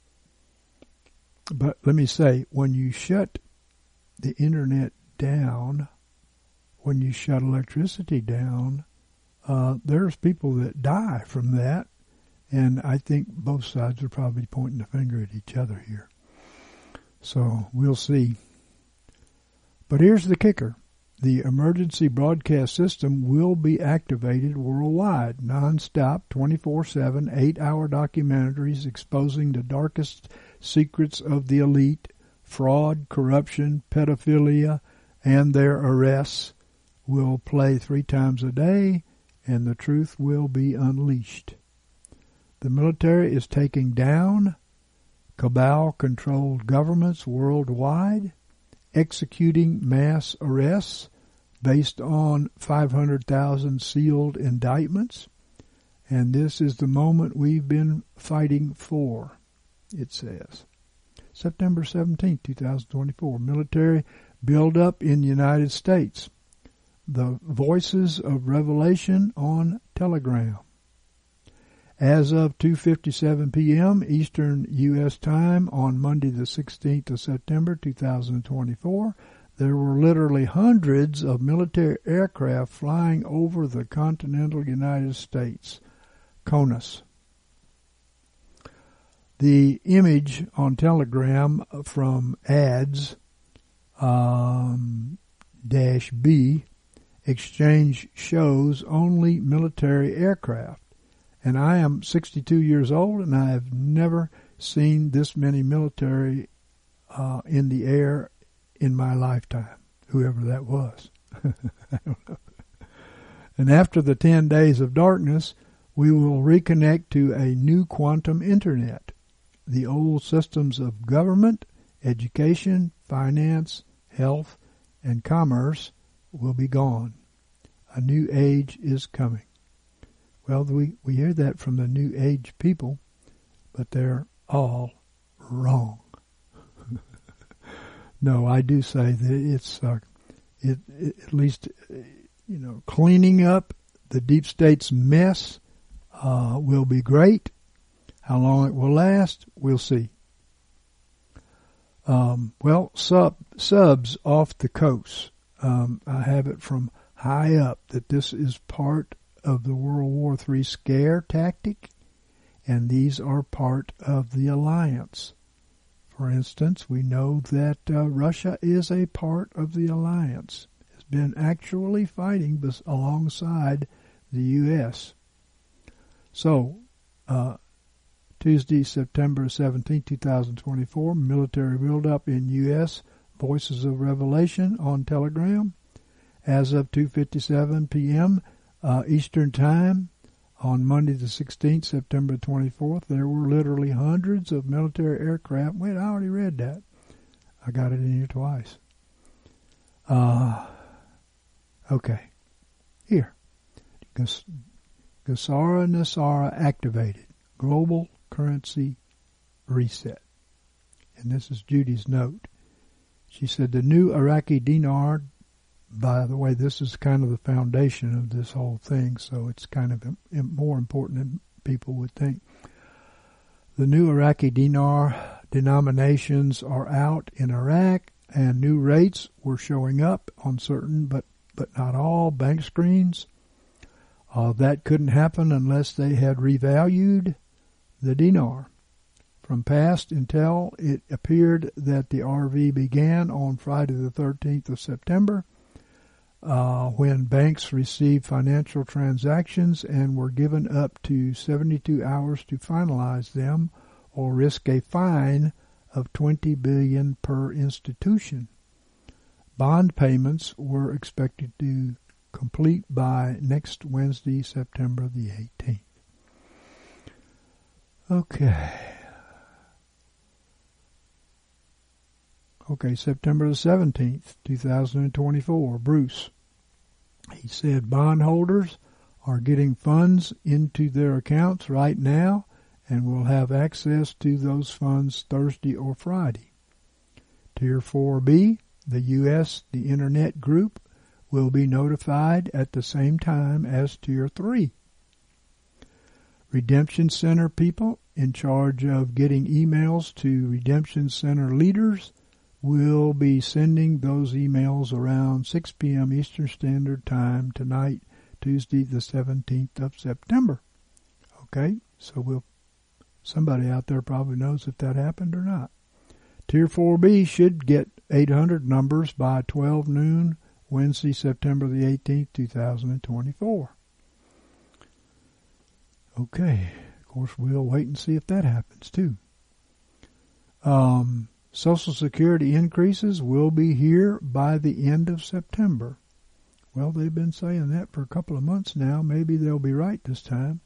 but let me say, when you shut the internet down, when you shut electricity down, there's people that die from that. And I think both sides are probably pointing the finger at each other here. So we'll see. But here's the kicker. The emergency broadcast system will be activated worldwide, non-stop, 24/7, 8-hour documentaries exposing the darkest secrets of the elite, fraud, corruption, pedophilia, and their arrests will play 3 times a day, and the truth will be unleashed. The military is taking down cabal-controlled governments worldwide, executing mass arrests based on 500,000 sealed indictments. And this is the moment we've been fighting for, it says. September 17, 2024, military buildup in the United States. The Voices of Revelation on Telegram. As of 2:57 p.m. Eastern U.S. Time on Monday the 16th of September 2024, there were literally hundreds of military aircraft flying over the continental United States. CONUS. The image on Telegram from ads -B exchange shows only military aircraft. And I am 62 years old, and I have never seen this many military in the air in my lifetime, whoever that was. I don't know. And after the 10 days of darkness, we will reconnect to a new quantum internet. The old systems of government, education, finance, health, and commerce will be gone. A new age is coming. Well, we hear that from the New Age people, but they're all wrong. No, I do say that it's at least cleaning up the deep state's mess will be great. How long it will last, we'll see. Subs off the coast. I have it from high up that this is part of the World War III scare tactic, and these are part of the alliance. For instance, we know that Russia is a part of the alliance. Has been actually fighting alongside the U.S. So, Tuesday, September 17, 2024, military buildup in U.S. Voices of Revelation on Telegram. As of 2:57 p.m. Eastern Time on Monday the 16th, September 24th, there were literally hundreds of military aircraft. Wait, I already read that. I got it in here twice. Okay. Here. Nasara activated. Global currency reset. And this is Judy's note. She said the new Iraqi dinar, by the way, this is kind of the foundation of this whole thing, so it's kind of more important than people would think. The new Iraqi dinar denominations are out in Iraq, and new rates were showing up on certain, but not all, bank screens. That couldn't happen unless they had revalued the dinar. From past intel, it appeared that the RV began on Friday the 13th of September, when banks received financial transactions and were given up to 72 hours to finalize them or risk a fine of $20 billion per institution. Bond payments were expected to complete by next Wednesday, September the 18th. Okay, September the 17th, 2024, Bruce. He said bondholders are getting funds into their accounts right now and will have access to those funds Thursday or Friday. Tier 4B, the U.S. the Internet Group, will be notified at the same time as Tier 3. Redemption Center people in charge of getting emails to Redemption Center leaders will be sending those emails around 6 p.m. Eastern Standard Time tonight, Tuesday the 17th of September. Okay, so somebody out there probably knows if that happened or not. Tier 4B should get 800 numbers by 12 noon, Wednesday, September the 18th, 2024. Okay, of course we'll wait and see if that happens too. Social Security increases will be here by the end of September. Well, they've been saying that for a couple of months now. Maybe they'll be right this time.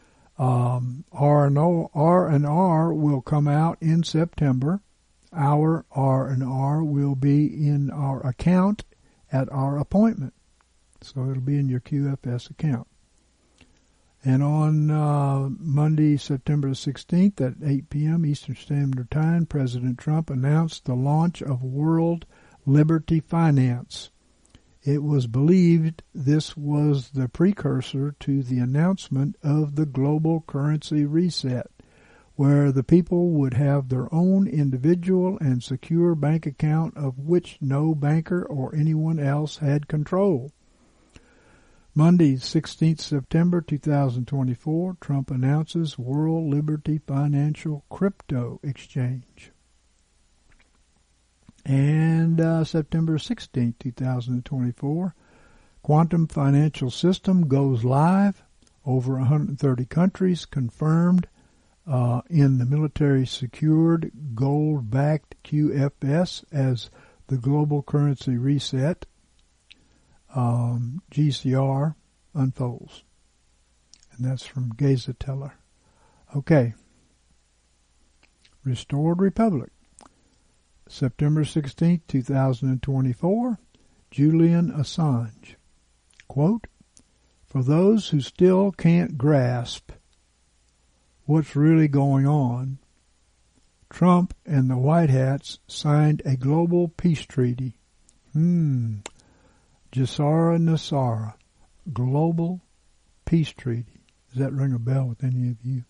R&R will come out in September. Our R&R will be in our account at our appointment. So it'll be in your QFS account. And on Monday, September 16th at 8 p.m. Eastern Standard Time, President Trump announced the launch of World Liberty Finance. It was believed this was the precursor to the announcement of the global currency reset, where the people would have their own individual and secure bank account of which no banker or anyone else had control. Monday, 16th September 2024, Trump announces World Liberty Financial Crypto Exchange. And September 16th, 2024, Quantum Financial System goes live. Over 130 countries confirmed in the military-secured gold-backed QFS as the global currency reset. GCR unfolds. And that's from Gazateller. Okay. Restored Republic. September 16th, 2024. Julian Assange. Quote, "For those who still can't grasp what's really going on, Trump and the White Hats signed a global peace treaty. Jassara Nassara, Global Peace Treaty. Does that ring a bell with any of you?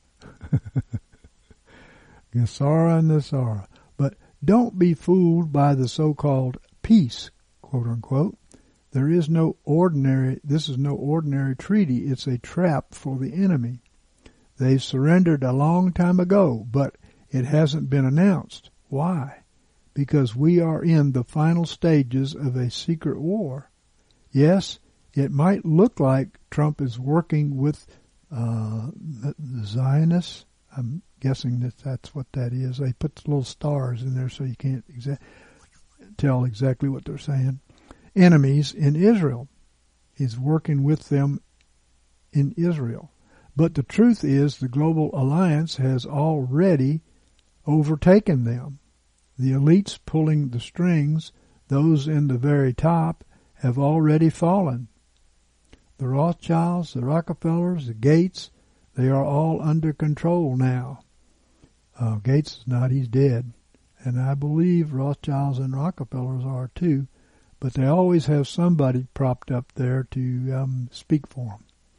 Jassara Nassara. But don't be fooled by the so-called peace, quote unquote. This is no ordinary treaty. It's a trap for the enemy. They've surrendered a long time ago, but it hasn't been announced. Why? Because we are in the final stages of a secret war. Yes, it might look like Trump is working with the Zionists. I'm guessing that's what that is. They put the little stars in there so you can't tell exactly what they're saying. Enemies in Israel. He's working with them in Israel. But the truth is the global alliance has already overtaken them. The elites pulling the strings, those in the very top, have already fallen. The Rothschilds, the Rockefellers, the Gates, they are all under control now. Gates is not, he's dead. And I believe Rothschilds and Rockefellers are too, but they always have somebody propped up there to speak for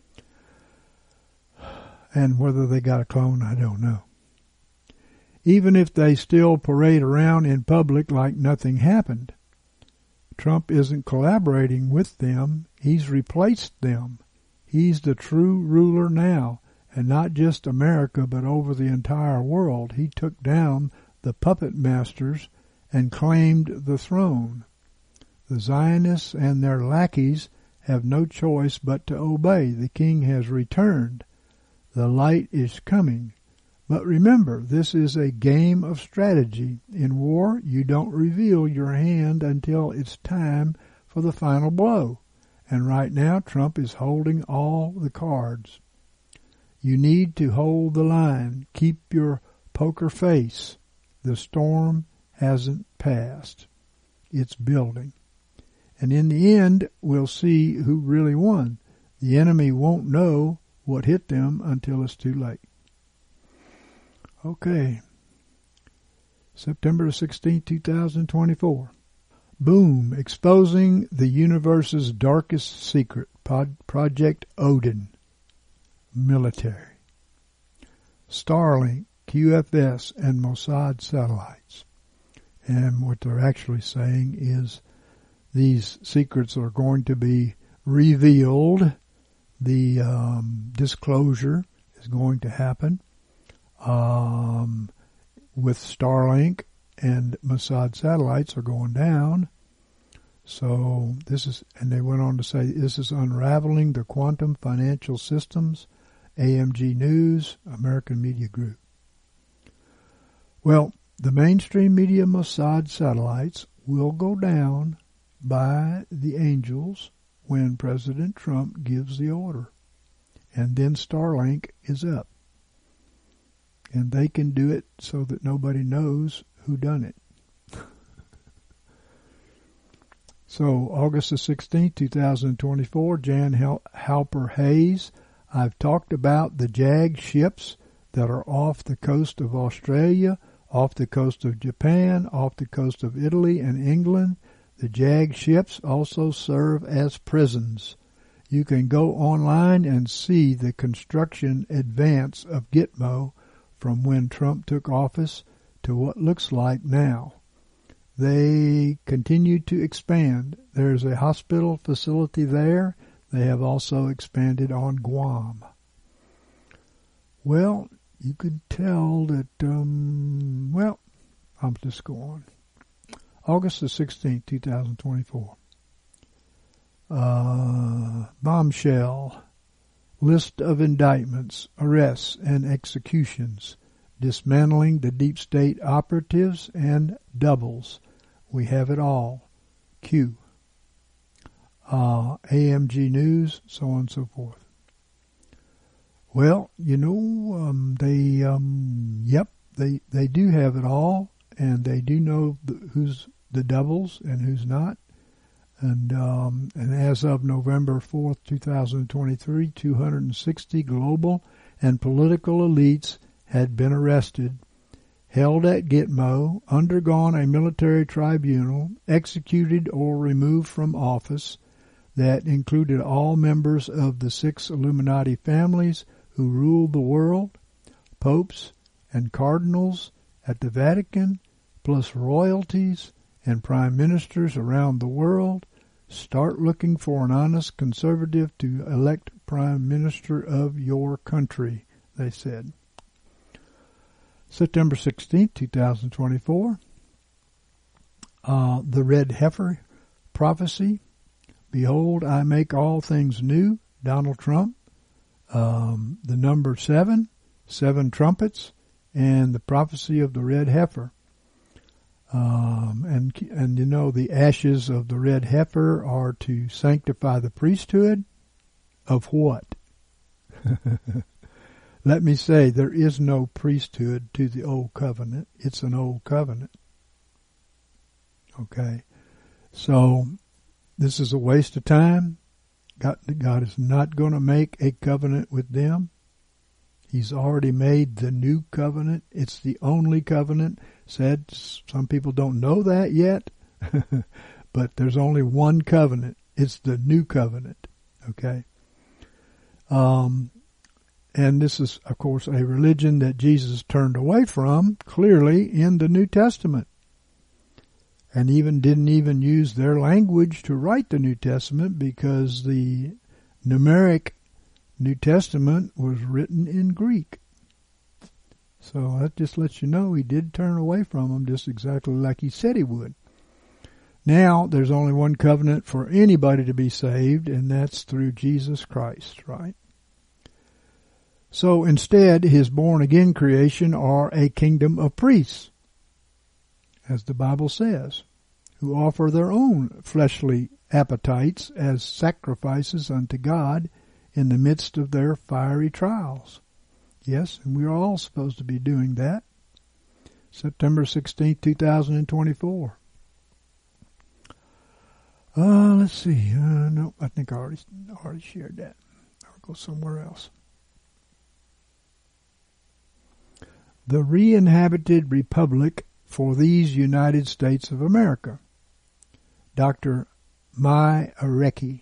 them. And whether they got a clone, I don't know. Even if they still parade around in public like nothing happened, Trump isn't collaborating with them. He's replaced them. He's the true ruler now, and not just America, but over the entire world. He took down the puppet masters and claimed the throne. The Zionists and their lackeys have no choice but to obey. The king has returned. The light is coming. But remember, this is a game of strategy. In war, you don't reveal your hand until it's time for the final blow. And right now, Trump is holding all the cards. You need to hold the line. Keep your poker face. The storm hasn't passed. It's building. And in the end, we'll see who really won. The enemy won't know what hit them until it's too late. Okay. September 16, 2024. Boom, exposing the universe's darkest secret. Project Odin. Military. Starlink, QFS, and Mossad satellites. And what they're actually saying is these secrets are going to be revealed. The disclosure is going to happen with Starlink, and Mossad satellites are going down. So this is, and they went on to say, this is unraveling the quantum financial systems. AMG News, American Media Group. Well, the mainstream media Mossad satellites will go down by the angels when President Trump gives the order. And then Starlink is up. And they can do it so that nobody knows who done it. So, August the 16th, 2024, Jan Halper Hayes. I've talked about the JAG ships that are off the coast of Australia, off the coast of Japan, off the coast of Italy and England. The JAG ships also serve as prisons. You can go online and see the construction advance of Gitmo from when Trump took office to what looks like now. They continue to expand. There's a hospital facility there. They have also expanded on Guam. Well, you could tell that, I'll just go on. August the 16th, 2024. Bombshell. List of indictments, arrests, and executions. Dismantling the deep state operatives and doubles. We have it all. Q. AMG News, so on and so forth. Well, you know, they do have it all, and they do know who's the doubles and who's not. And as of November 4th, 2023, 260 global and political elites had been arrested, held at Gitmo, undergone a military tribunal, executed or removed from office, that included all members of the 6 Illuminati families who ruled the world, popes and cardinals at the Vatican, plus royalties and prime ministers around the world. Start looking for an honest conservative to elect prime minister of your country, they said. September 16th, 2024. The Red Heifer Prophecy. Behold, I make all things new. Donald Trump. The number 7 trumpets, and the prophecy of the red heifer. And you know, the ashes of the red heifer are to sanctify the priesthood of what? Let me say, there is no priesthood to the old covenant. It's an old covenant. Okay. So, this is a waste of time. God is not going to make a covenant with them. He's already made the new covenant. It's the only covenant. Said some people don't know that yet, but there's only one covenant. It's the new covenant. Okay. And this is, of course, a religion that Jesus turned away from clearly in the New Testament. And didn't even use their language to write the New Testament, because the numeric New Testament was written in Greek. So that just lets you know he did turn away from them, just exactly like he said he would. Now, there's only one covenant for anybody to be saved, and that's through Jesus Christ, right? So instead, his born-again creation are a kingdom of priests, as the Bible says, who offer their own fleshly appetites as sacrifices unto God in the midst of their fiery trials. Yes, and we're all supposed to be doing that. September 16, 2024. Let's see. No, I think I already shared that. go somewhere else. The Re-Inhabited Republic for these United States of America. Dr. Mai Areki.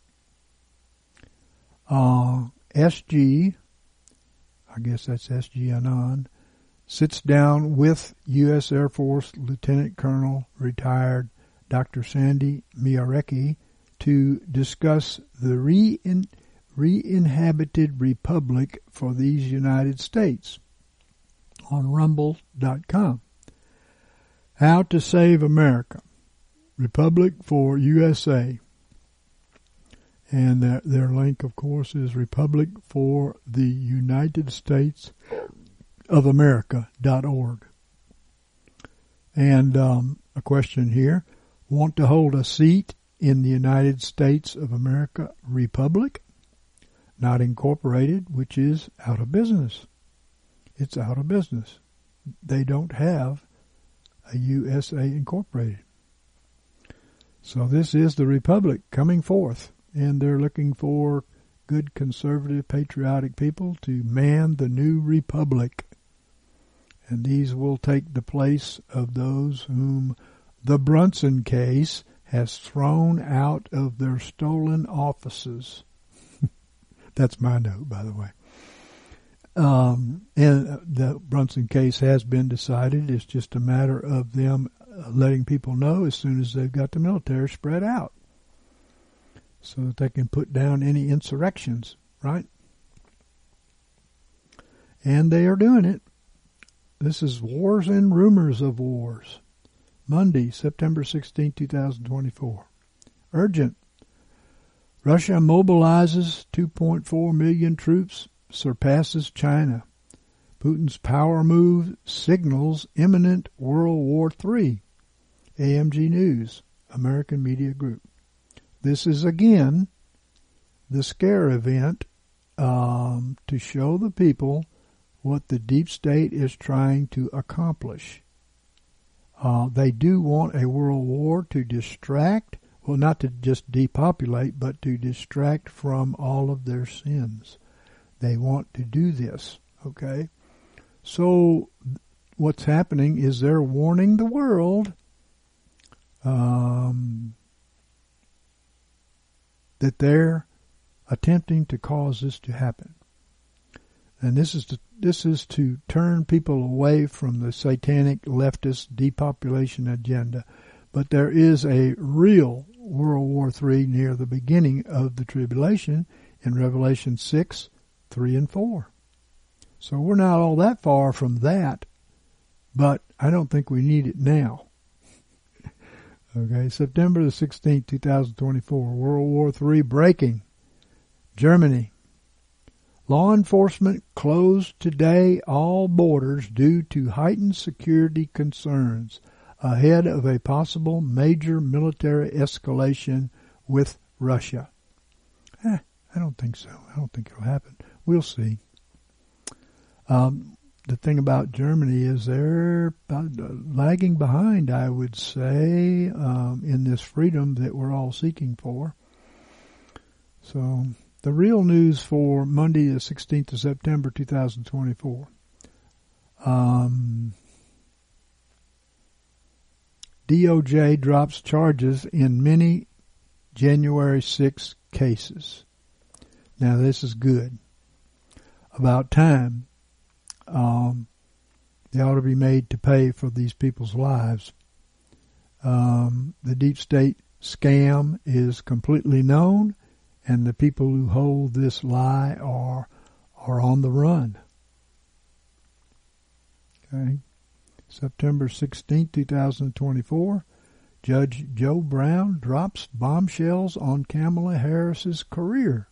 SG, I guess that's SG Anand, sits down with U.S. Air Force Lieutenant Colonel retired Dr. Sandy Miareki to discuss the Re-Inhabited Republic for these United States on Rumble.com. How to Save America. Republic for USA. And their link, of course, is Republic for the United States of America.org. And a question here. Want to hold a seat in the United States of America Republic? Not incorporated, which is out of business. It's out of business. They don't have a USA Incorporated. So this is the Republic coming forth, and they're looking for good, conservative, patriotic people to man the new Republic. And these will take the place of those whom the Brunson case has thrown out of their stolen offices. That's my note, by the way. And the Brunson case has been decided. It's just a matter of them letting people know as soon as they've got the military spread out so that they can put down any insurrections, right? And they are doing it. This is Wars and Rumors of Wars. Monday, September 16, 2024. Urgent. Russia mobilizes 2.4 million troops, surpasses China. Putin's power move signals imminent World War III. AMG News, American Media Group. This is again the scare event to show the people what the deep state is trying to accomplish. They do want a world war to distract, well, not to just depopulate, but to distract from all of their sins. They want to do this, okay? So what's happening is they're warning the world that they're attempting to cause this to happen. And this is to turn people away from the satanic leftist depopulation agenda. But there is a real World War III near the beginning of the tribulation in Revelation 6, 3 and 4. So we're not all that far from that, but I don't think we need it now. Okay, September the 16th, 2024, World War III breaking. Germany. Law enforcement closed today all borders due to heightened security concerns ahead of a possible major military escalation with Russia. I don't think so. I don't think it'll happen. We'll see. The thing about Germany is they're lagging behind, I would say, in this freedom that we're all seeking for. So the real news for Monday, the 16th of September, 2024. DOJ drops charges in many January 6 cases. Now this is good. About time. They ought to be made to pay for these people's lives. The deep state scam is completely known, and the people who hold this lie are on the run. Okay. September 16, 2024, Judge Joe Brown drops bombshells on Kamala Harris's career.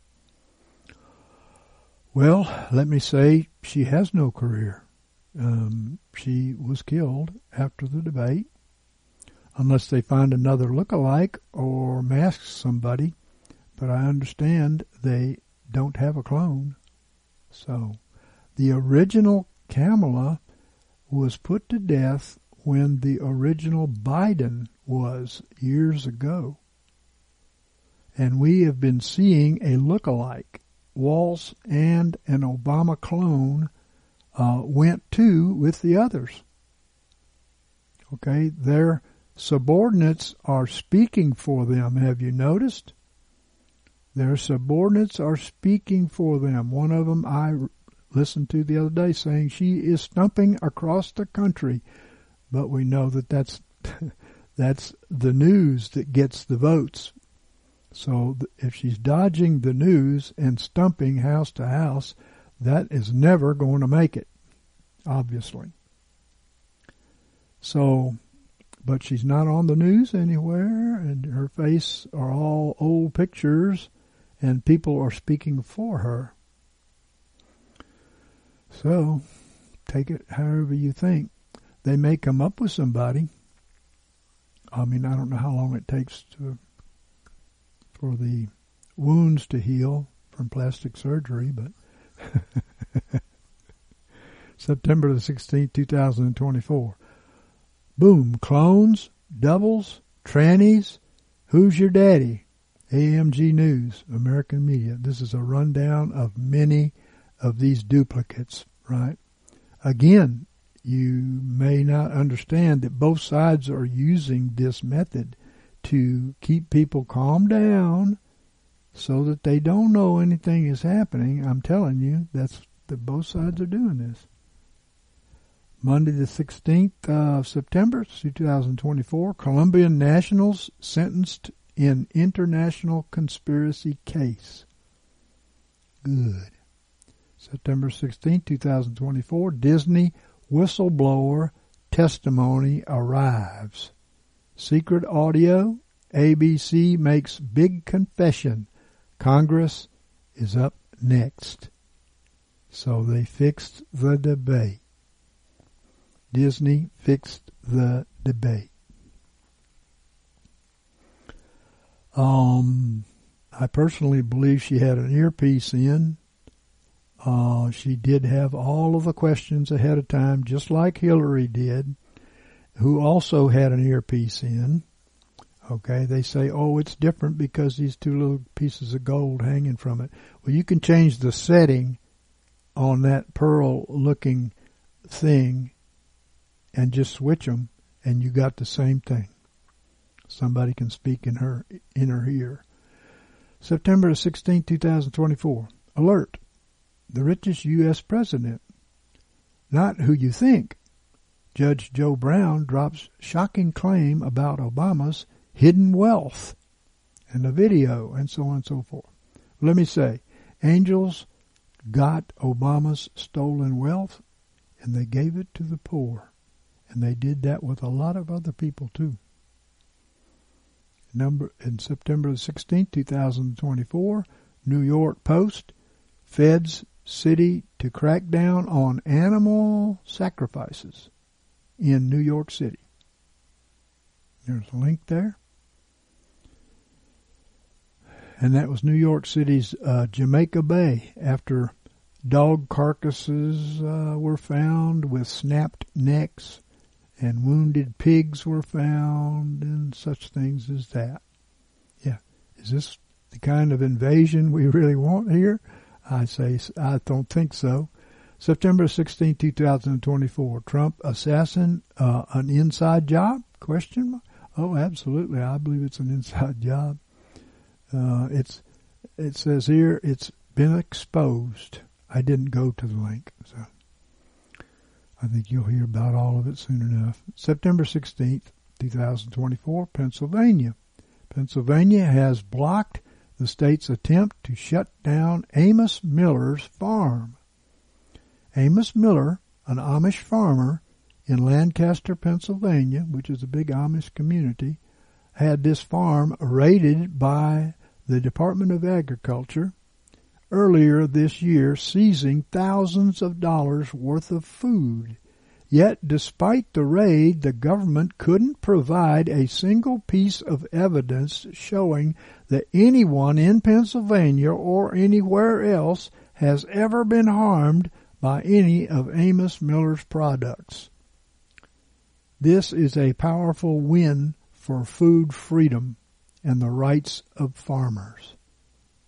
Well, let me say she has no career. She was killed after the debate, unless they find another lookalike or mask somebody. But I understand they don't have a clone. So, the original Kamala was put to death when the original Biden was years ago. And we have been seeing a lookalike. Walz and an Obama clone went to with the others. Okay, their subordinates are speaking for them. Have you noticed? Their subordinates are speaking for them. One of them I listened to the other day saying she is stumping across the country. But we know that that's the news that gets the votes. So if she's dodging the news and stumping house to house, that is never going to make it, obviously. So, but she's not on the news anywhere, and her face are all old pictures, and people are speaking for her. So, take it however you think. They may come up with somebody. I mean, I don't know how long it takes for the wounds to heal from plastic surgery, but September the 16th, 2024. Boom, clones, doubles, trannies, who's your daddy? AMG News, American Media. This is a rundown of many of these duplicates, right? Again, you may not understand that both sides are using this method to keep people calm down so that they don't know anything is happening. I'm telling you, that both sides are doing this. Monday the 16th of September 2024, Colombian nationals sentenced in international conspiracy case. Good. September 16th, 2024, Disney whistleblower testimony arrives. Secret audio, ABC makes big confession. Congress is up next. So they fixed the debate. Disney fixed the debate. I personally believe she had an earpiece in. She did have all of the questions ahead of time, just like Hillary did, who also had an earpiece in. Okay, they say, oh, it's different because these two little pieces of gold hanging from it. Well, you can change the setting on that pearl-looking thing and just switch them, and you got the same thing. Somebody can speak in her ear. September 16, 2024. Alert. The richest U.S. president. Not who you think. Judge Joe Brown drops shocking claim about Obama's hidden wealth and a video and so on and so forth. Let me say, angels got Obama's stolen wealth and they gave it to the poor. And they did that with a lot of other people too. In September 16th, 2024, New York Post, feds city to crack down on animal sacrifices in New York City. There's a link there. And that was New York City's Jamaica Bay after dog carcasses were found with snapped necks and wounded pigs were found and such things as that. Yeah. Is this the kind of invasion we really want here? I say I don't think so. September 16, 2024. Trump assassin, an inside job? Question mark? Oh, absolutely. I believe it's an inside job. It says here it's been exposed. I didn't go to the link, so I think you'll hear about all of it soon enough. September 16th, 2024, Pennsylvania. Pennsylvania has blocked the state's attempt to shut down Amos Miller's farm. Amos Miller, an Amish farmer in Lancaster, Pennsylvania, which is a big Amish community, had this farm raided by the Department of Agriculture earlier this year, seizing thousands of dollars worth of food. Yet, despite the raid, the government couldn't provide a single piece of evidence showing that anyone in Pennsylvania or anywhere else has ever been harmed by any of Amos Miller's products. This is a powerful win for food freedom and the rights of farmers. Yep,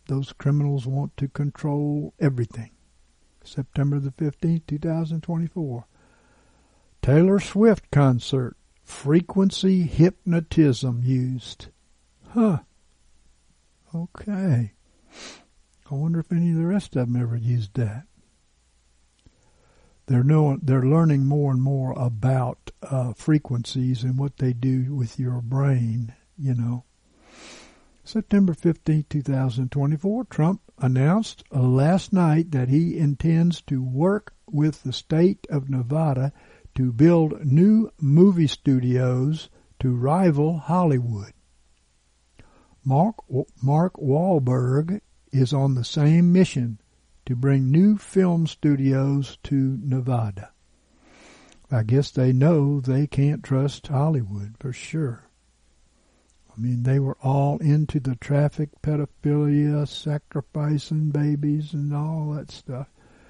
Those criminals want to control everything. September the 15th, 2024. Taylor Swift concert. Frequency hypnotism used. Huh. Okay. I wonder if any of the rest of them ever used that. They're learning more and more about frequencies and what they do with your brain, you know. September 15, 2024, Trump announced last night that he intends to work with the state of Nevada to build new movie studios to rival Hollywood. Mark Wahlberg is on the same mission to bring new film studios to Nevada. I guess they know they can't trust Hollywood for sure. I mean, they were all into the traffic, pedophilia, sacrificing babies, and all that stuff.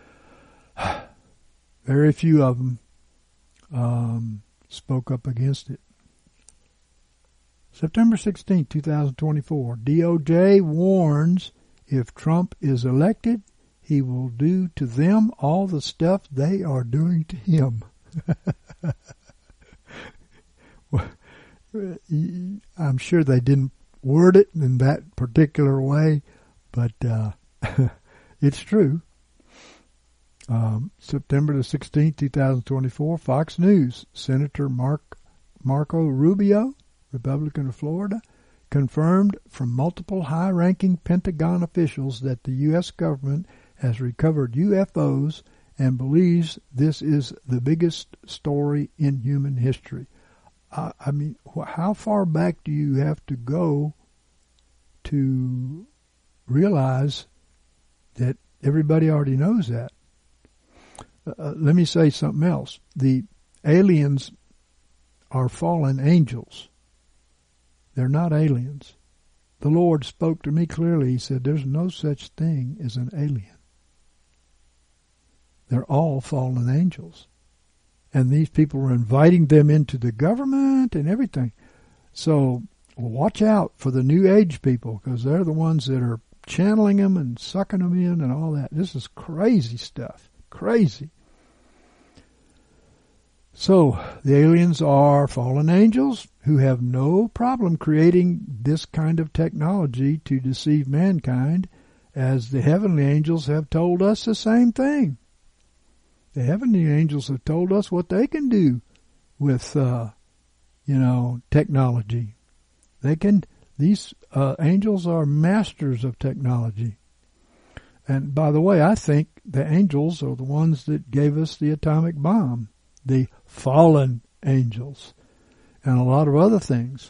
Very few of them spoke up against it. September 16, 2024, DOJ warns if Trump is elected, he will do to them all the stuff they are doing to him. I'm sure they didn't word it in that particular way, but it's true. September the 16th, 2024, Fox News, Senator Marco Rubio, Republican of Florida, confirmed from multiple high-ranking Pentagon officials that the U.S. government has recovered UFOs and believes this is the biggest story in human history. I mean, how far back do you have to go to realize that everybody already knows that? Let me say something else. The aliens are fallen angels. They're not aliens. The Lord spoke to me clearly. He said, there's no such thing as an alien. They're all fallen angels. And these people were inviting them into the government and everything. So watch out for the New Age people, because they're the ones that are channeling them and sucking them in and all that. This is crazy stuff. Crazy. So the aliens are fallen angels who have no problem creating this kind of technology to deceive mankind, as the heavenly angels have told us the same thing. The heavenly angels have told us what they can do with, technology. These angels are masters of technology. And by the way, I think the angels are the ones that gave us the atomic bomb, the fallen angels, and a lot of other things,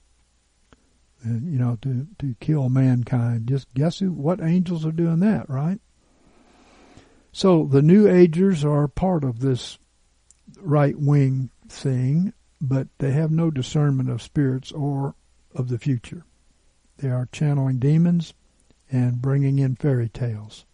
to kill mankind. Just guess what angels are doing that, right? So the New Agers are part of this right-wing thing, but they have no discernment of spirits or of the future. They are channeling demons and bringing in fairy tales.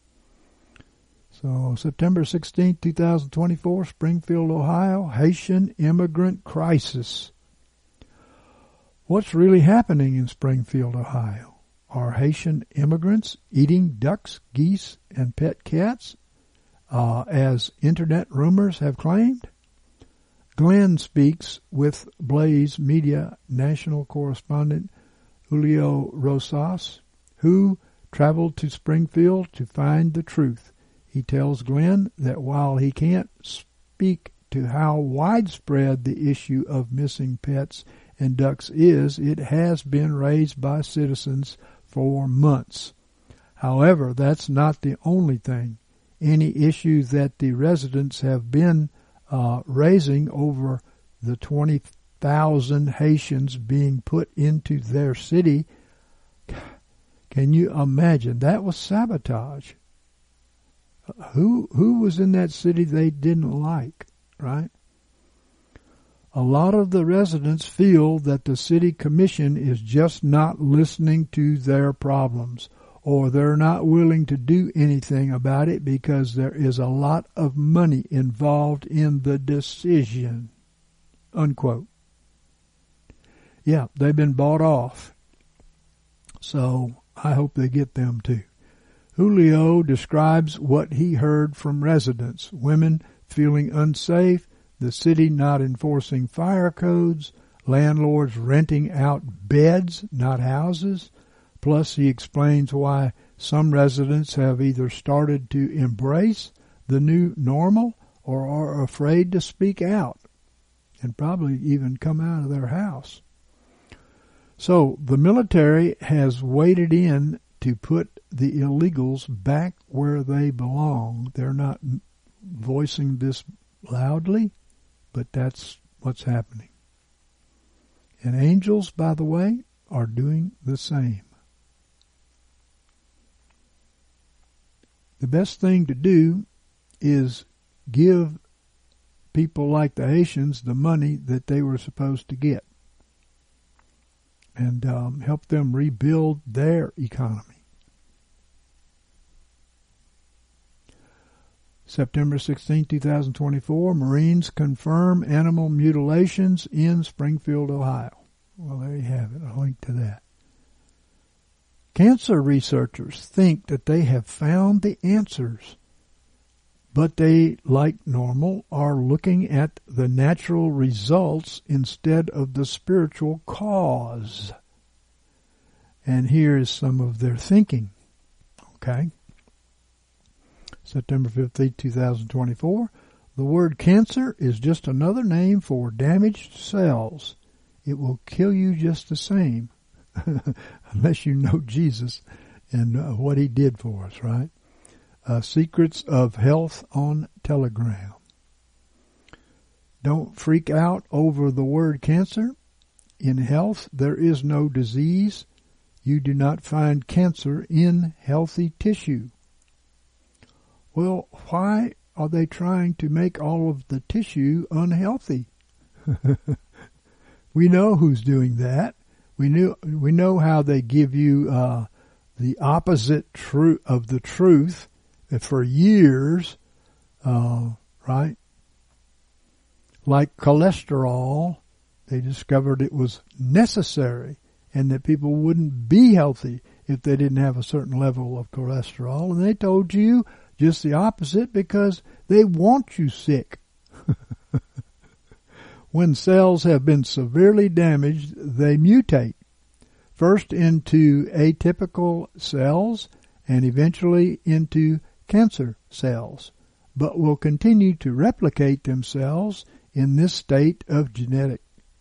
So September 16, 2024, Springfield, Ohio, Haitian immigrant crisis. What's really happening in Springfield, Ohio? Are Haitian immigrants eating ducks, geese, and pet cats, as internet rumors have claimed? Glenn speaks with Blaze Media national correspondent Julio Rosas, who traveled to Springfield to find the truth. He tells Glenn that while he can't speak to how widespread the issue of missing pets and ducks is, it has been raised by citizens for months. However, that's not the only thing. Any issue that the residents have been raising over the 20,000 Haitians being put into their city, can you imagine? That was sabotage. Who was in that city they didn't like, right? A lot of the residents feel that the city commission is just not listening to their problems, or they're not willing to do anything about it because there is a lot of money involved in the decision, unquote. Yeah, they've been bought off. So I hope they get them too. Julio describes what he heard from residents: women feeling unsafe, the city not enforcing fire codes, landlords renting out beds, not houses. Plus, he explains why some residents have either started to embrace the new normal or are afraid to speak out and probably even come out of their house. So the military has waded in to put the illegals back where they belong. They're not voicing this loudly, but that's what's happening. And angels, by the way, are doing the same. The best thing to do is give people like the Haitians the money that they were supposed to get and help them rebuild their economy. September 16, 2024, Marines confirm animal mutilations in Springfield, Ohio. Well, there you have it. I'll link to that. Cancer researchers think that they have found the answers, but they, like normal, are looking at the natural results instead of the spiritual cause. And here is some of their thinking. Okay. September 15, 2024. The word cancer is just another name for damaged cells. It will kill you just the same, unless you know Jesus and what he did for us, right? Secrets of Health on Telegram. Don't freak out over the word cancer. In health, there is no disease. You do not find cancer in healthy tissue. Well, why are they trying to make all of the tissue unhealthy? We know who's doing that. We know how they give you the opposite of the truth for years, right? Like cholesterol, they discovered it was necessary and that people wouldn't be healthy if they didn't have a certain level of cholesterol. And they told you just the opposite because they want you sick. When cells have been severely damaged, they mutate, first into atypical cells and eventually into cancer cells, but will continue to replicate themselves in this state of genetically.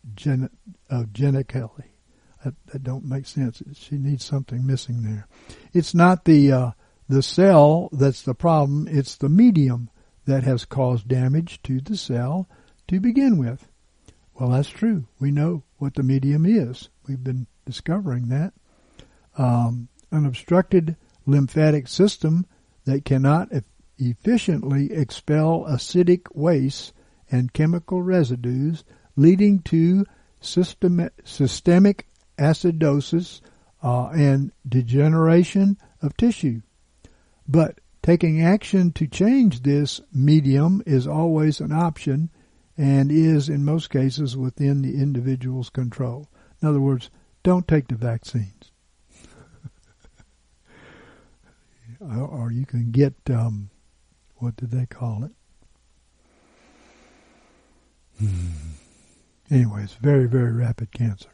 That don't make sense. She needs something missing there. It's not the cell that's the problem. It's the medium that has caused damage to the cell to begin with. Well, that's true. We know what the medium is. We've been discovering that. An obstructed lymphatic system that cannot efficiently expel acidic waste and chemical residues, leading to systemic acidosis and degeneration of tissue. But taking action to change this medium is always an option and is, in most cases, within the individual's control. In other words, don't take the vaccines. Or you can get, what did they call it? Anyways, very, very rapid cancer.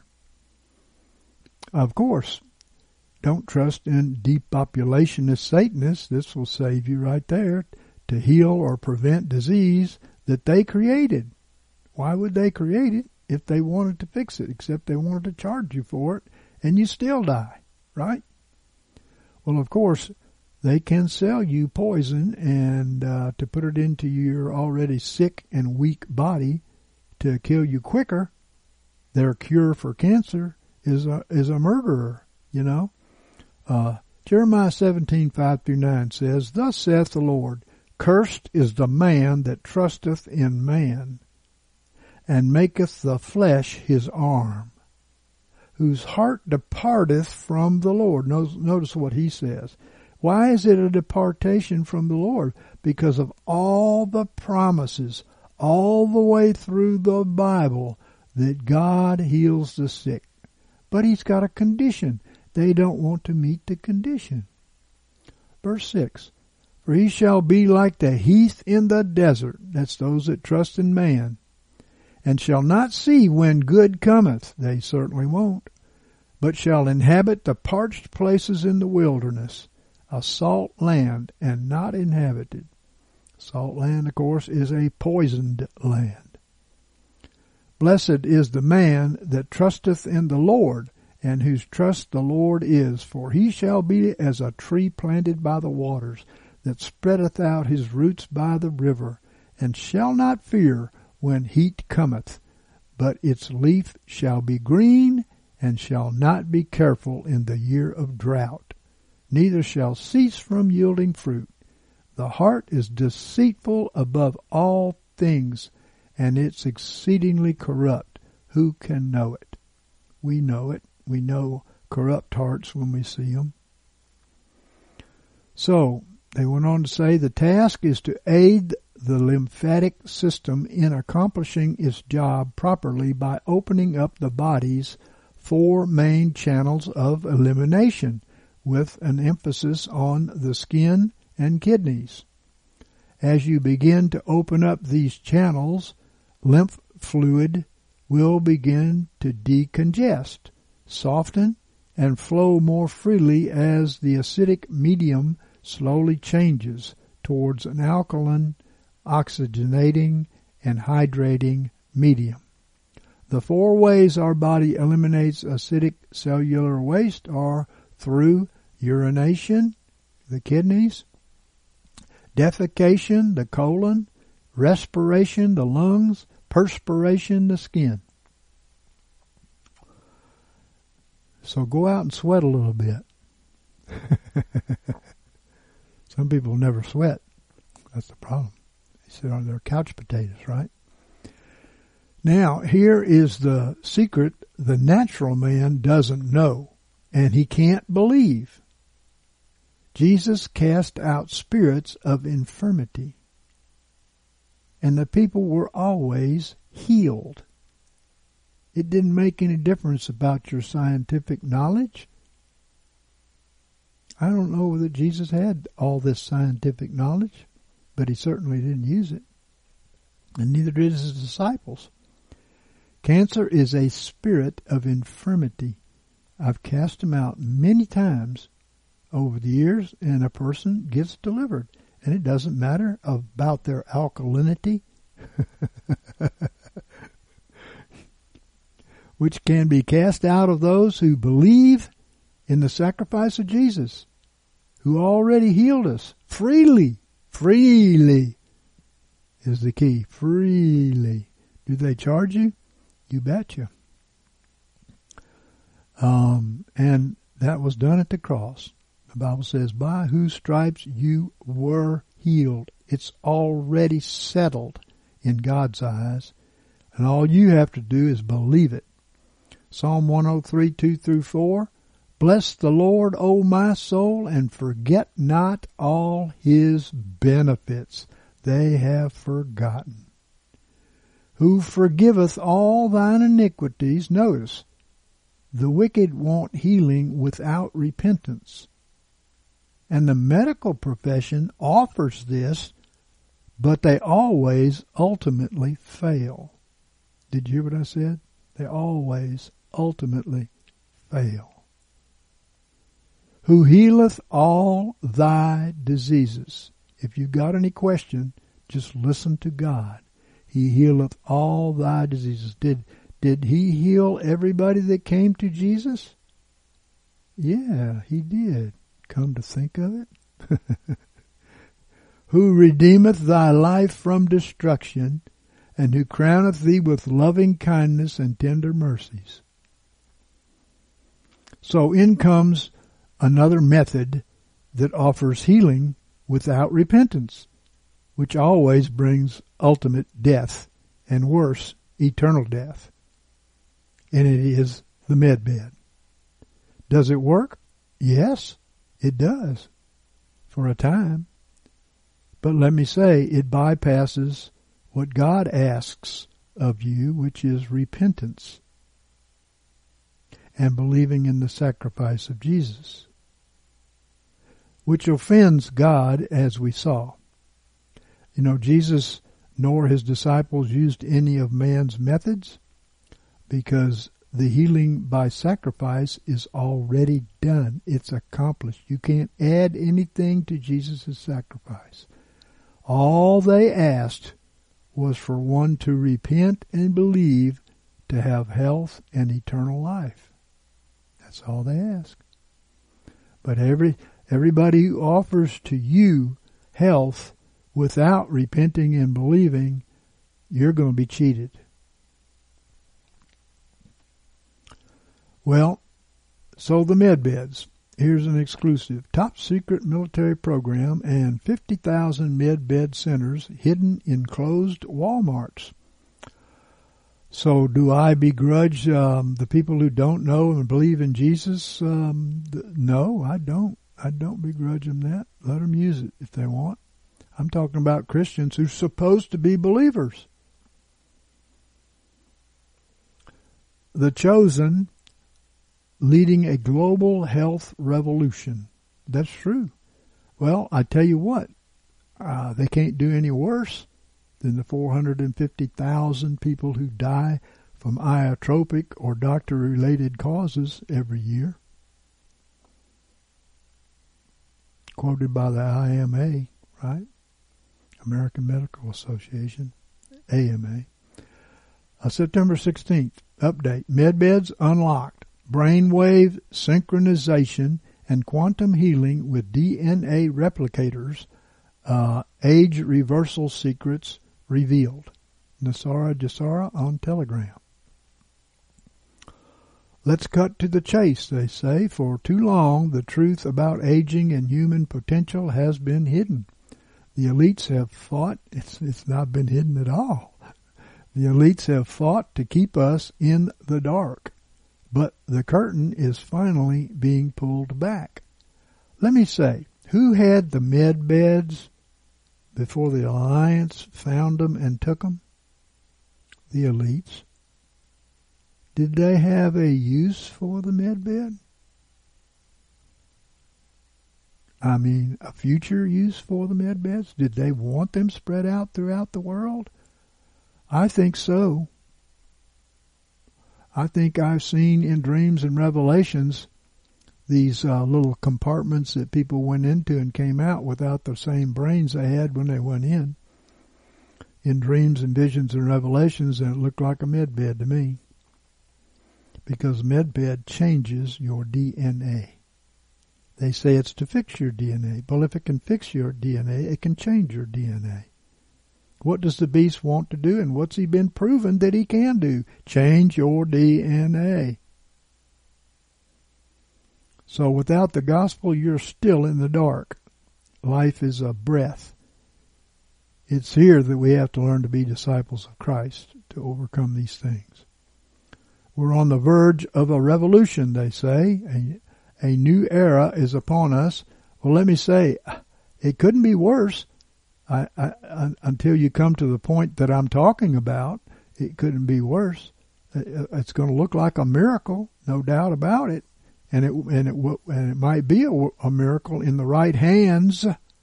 Of course, don't trust in depopulationist Satanists. This will save you right there, to heal or prevent disease that they created. Why would they create it if they wanted to fix it, except they wanted to charge you for it and you still die, right? Well, of course, they can sell you poison and to put it into your already sick and weak body to kill you quicker. Their cure for cancer is a murderer, you know. Jeremiah 17:5-9 says, Thus saith the Lord, Cursed is the man that trusteth in man, and maketh the flesh his arm, whose heart departeth from the Lord. Notice what he says. Why is it a departation from the Lord? Because of all the promises, all the way through the Bible, that God heals the sick. But he's got a condition. they don't want to meet the condition. Verse 6, for he shall be like the heath in the desert, that's those that trust in man, and shall not see when good cometh, they certainly won't, but shall inhabit the parched places in the wilderness, a salt land and not inhabited. Salt land, of course, is a poisoned land. Blessed is the man that trusteth in the Lord, and whose trust the Lord is, for he shall be as a tree planted by the waters, that spreadeth out his roots by the river, and shall not fear when heat cometh, but its leaf shall be green, and shall not be careful in the year of drought, neither shall cease from yielding fruit. The heart is deceitful above all things, and it's exceedingly corrupt. Who can know it? We know it. We know corrupt hearts when we see them. So, they went on to say the task is to aid the lymphatic system in accomplishing its job properly by opening up the body's 4 main channels of elimination, with an emphasis on the skin and kidneys. As you begin to open up these channels, lymph fluid will begin to decongest, soften, and flow more freely as the acidic medium slowly changes towards an alkaline, oxygenating, and hydrating medium. The 4 ways our body eliminates acidic cellular waste are through urination, the kidneys, defecation, the colon, respiration, the lungs, perspiration, the skin. So go out and sweat a little bit. Some people never sweat. That's the problem. They sit on their couch potatoes, right? Now, here is the secret the natural man doesn't know, and he can't believe. Jesus cast out spirits of infirmity, and the people were always healed. It didn't make any difference about your scientific knowledge. I don't know whether Jesus had all this scientific knowledge, but he certainly didn't use it, and neither did his disciples. Cancer is a spirit of infirmity. I've cast them out many times over the years, and a person gets delivered. And it doesn't matter about their alkalinity, which can be cast out of those who believe in the sacrifice of Jesus, who already healed us freely. Freely is the key. Freely. Do they charge you? You betcha. And that was done at the cross. The Bible says, by whose stripes you were healed. It's already settled in God's eyes, and all you have to do is believe it. Psalm 103, 2-4, bless the Lord, O my soul, and forget not all his benefits. They have forgotten. Who forgiveth all thine iniquities. Notice, the wicked want healing without repentance. And the medical profession offers this, but they always ultimately fail. Did you hear what I said? They always ultimately fail. Who healeth all thy diseases. If you've got any question, just listen to God. He healeth all thy diseases. Did he heal everybody that came to Jesus? Yeah, he did. Come to think of it. Who redeemeth thy life from destruction, and who crowneth thee with loving kindness and tender mercies. So in comes another method that offers healing without repentance, which always brings ultimate death, and worse, eternal death. And it is the medbed. Does it work? Yes, it does, for a time. But let me say, it bypasses what God asks of you, which is repentance. and believing in the sacrifice of Jesus, which offends God, as we saw. You know, Jesus nor his disciples used any of man's methods, because the healing by sacrifice is already done. It's accomplished. You can't add anything to Jesus' sacrifice. All they asked was for one to repent and believe to have health and eternal life. That's all they ask. But everybody who offers to you health without repenting and believing, you're going to be cheated. Well, so the med beds. Here's an exclusive. Top secret military program and 50,000 med bed centers hidden in closed Walmarts. So do I begrudge the people who don't know and believe in Jesus? No, I don't. I don't begrudge them that. Let them use it if they want. I'm talking about Christians who are supposed to be believers. The chosen leading a global health revolution. That's true. Well, I tell you what, they can't do any worse than the 450,000 people who die from iotropic or doctor-related causes every year. Quoted by the IMA, right? American Medical Association, AMA. September 16th, update. Medbeds unlocked. Brainwave synchronization and quantum healing with DNA replicators. Age reversal secrets revealed. Nasara Jasara on Telegram. Let's cut to the chase, they say. For too long, the truth about aging and human potential has been hidden. The elites have fought. It's not been hidden at all. The elites have fought to keep us in the dark. But the curtain is finally being pulled back. Let me say, who had the med beds before the Alliance found them and took them? The elites. Did they have a use for the med bed? I mean, a future use for the med beds? Did they want them spread out throughout the world? I think so. I think I've seen in dreams and revelations these little compartments that people went into and came out without the same brains they had when they went in. In dreams and visions and revelations, and it looked like a med bed to me. Because med bed changes your DNA. They say it's to fix your DNA. Well, if it can fix your DNA, it can change your DNA. What does the beast want to do, and what's he been proven that he can do? Change your DNA. So without the gospel, you're still in the dark. Life is a breath. It's here that we have to learn to be disciples of Christ to overcome these things. We're on the verge of a revolution, they say. A new era is upon us. Well, let me say, it couldn't be worse. Until you come to the point that I'm talking about, it couldn't be worse. It's going to look like a miracle, no doubt about it, and it might be a miracle in the right hands.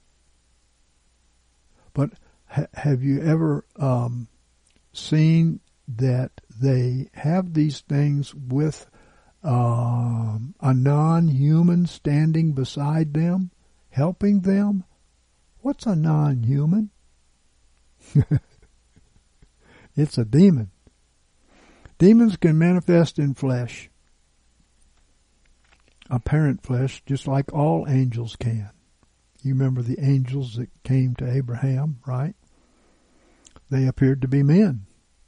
But have you ever seen that they have these things with a non-human standing beside them, helping them? What's a non-human? It's a demon. Demons can manifest in flesh, apparent flesh, just like all angels can. You remember the angels that came to Abraham, right? They appeared to be men.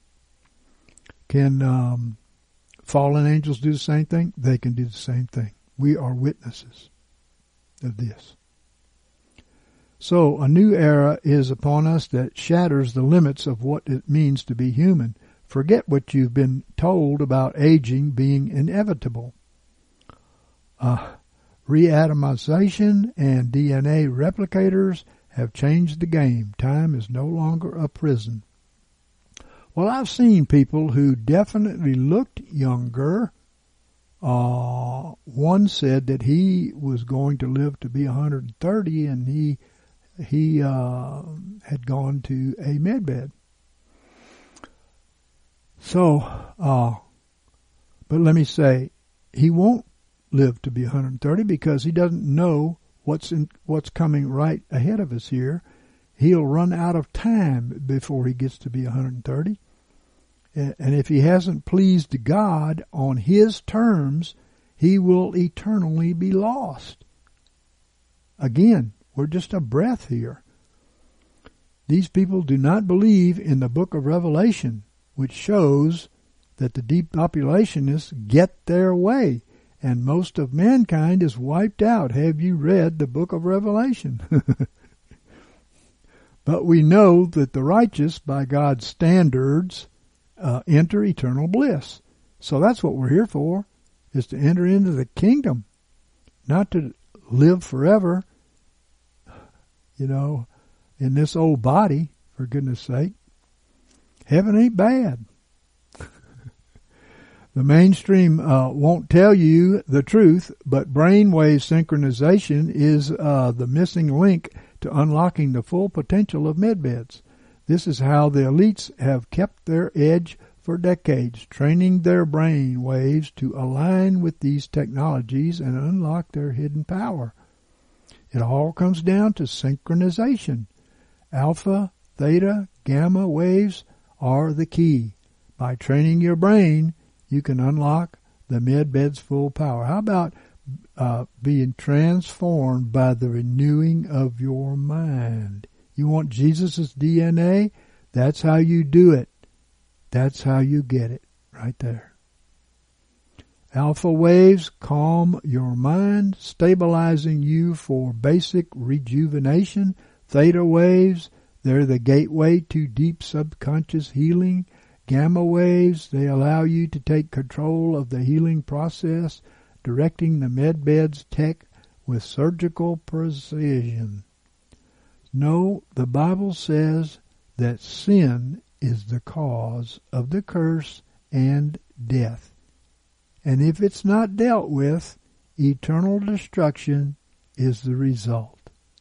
Can fallen angels do the same thing? They can do the same thing. We are witnesses of this. So a new era is upon us that shatters the limits of what it means to be human. Forget what you've been told about aging being inevitable. Reatomization and DNA replicators have changed the game. Time is no longer a prison. Well, I've seen people who definitely looked younger One said that he was going to live to be 130, and he had gone to a med bed. So, but let me say, he won't live to be 130 because he doesn't know what's coming right ahead of us here. He'll run out of time before he gets to be 130. And if he hasn't pleased God on his terms, he will eternally be lost. Again, we're just a breath here. These people do not believe in the book of Revelation, which shows that the depopulationists get their way, and most of mankind is wiped out. Have you read the book of Revelation? But we know that the righteous, by God's standards, enter eternal bliss. So that's what we're here for, is to enter into the kingdom, not to live forever, in this old body, for goodness sake. Heaven ain't bad. The mainstream won't tell you the truth, but brainwave synchronization is the missing link to unlocking the full potential of medbeds. This is how the elites have kept their edge for decades, training their brain waves to align with these technologies and unlock their hidden power. It all comes down to synchronization. Alpha, theta, gamma waves are the key. By training your brain, you can unlock the medbed's full power. How about being transformed by the renewing of your mind? You want Jesus' DNA? That's how you do it. That's how you get it, right there. Alpha waves calm your mind, stabilizing you for basic rejuvenation. Theta waves, they're the gateway to deep subconscious healing. Gamma waves, they allow you to take control of the healing process, directing the medbed's tech with surgical precision. No, the Bible says that sin is the cause of the curse and death. And if it's not dealt with, eternal destruction is the result.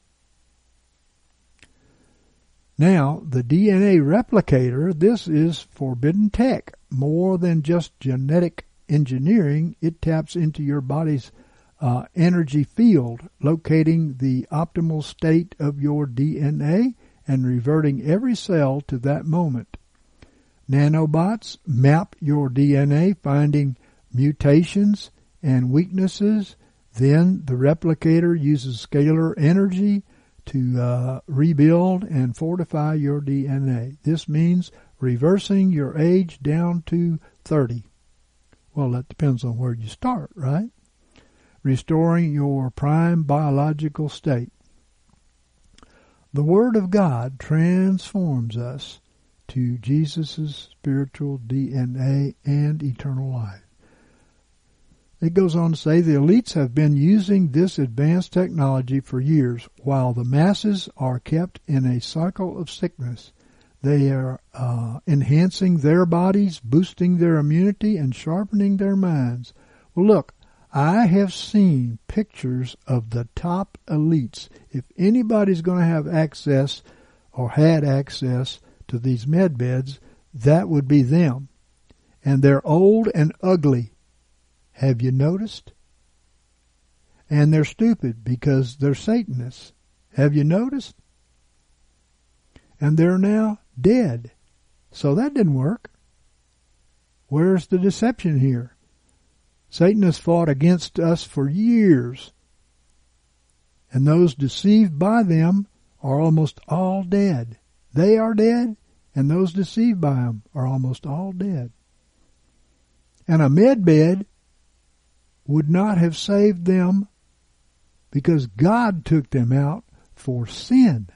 Now, the DNA replicator, this is forbidden tech. More than just genetic engineering, it taps into your body's energy field, locating the optimal state of your DNA and reverting every cell to that moment. Nanobots map your DNA, finding mutations and weaknesses. Then the replicator uses scalar energy to rebuild and fortify your DNA. This means reversing your age down to 30. Well, that depends on where you start, right? Restoring your prime biological state. The Word of God transforms us to Jesus' spiritual DNA and eternal life. It goes on to say the elites have been using this advanced technology for years while the masses are kept in a cycle of sickness. They are enhancing their bodies, boosting their immunity, and sharpening their minds. Well, look, I have seen pictures of the top elites. If anybody's going to have access or had access to these med beds, that would be them. And they're old and ugly. Have you noticed? And they're stupid because they're Satanists. Have you noticed? And they're now dead. So that didn't work. Where's the deception here? Satan has fought against us for years. And those deceived by them are almost all dead. They are dead, and those deceived by them are almost all dead. And a med bed would not have saved them because God took them out for sin.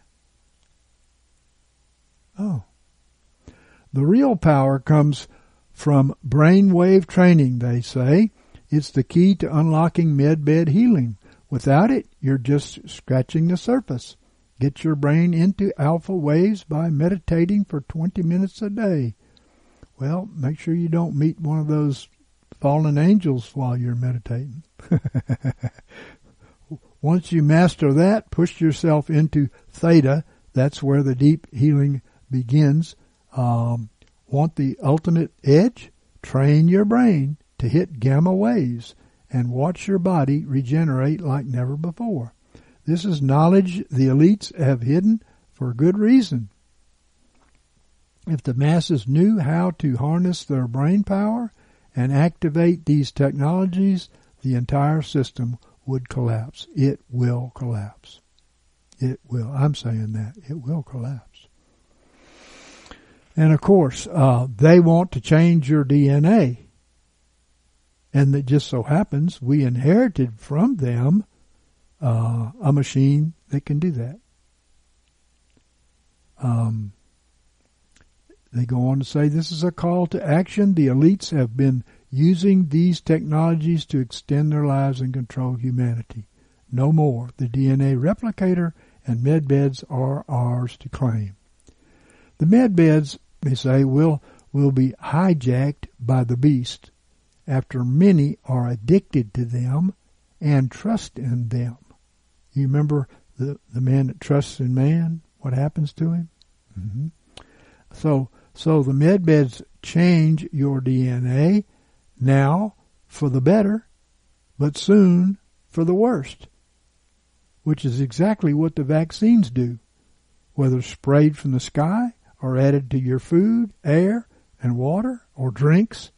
Oh. The real power comes from brainwave training, they say. It's the key to unlocking medbed healing. Without it, you're just scratching the surface. Get your brain into alpha waves by meditating for 20 minutes a day. Well, make sure you don't meet one of those fallen angels while you're meditating. Once you master that, push yourself into theta. That's where the deep healing begins. Want the ultimate edge? Train your brain to hit gamma waves and watch your body regenerate like never before. This is knowledge the elites have hidden for good reason. If the masses knew how to harness their brain power and activate these technologies, the entire system would collapse. It will collapse. It will. I'm saying that. It will collapse. And of course, they want to change your DNA. And it just so happens we inherited from them a machine that can do that. They go on to say, this is a call to action. The elites have been using these technologies to extend their lives and control humanity. No more. The DNA replicator and med beds are ours to claim. The med beds, they say, will be hijacked by the beast after many are addicted to them and trust in them. You remember the man that trusts in man? What happens to him? Mm-hmm. So the med beds change your DNA now for the better, but soon for the worst, which is exactly what the vaccines do, whether sprayed from the sky or added to your food, air, and water, or drinks.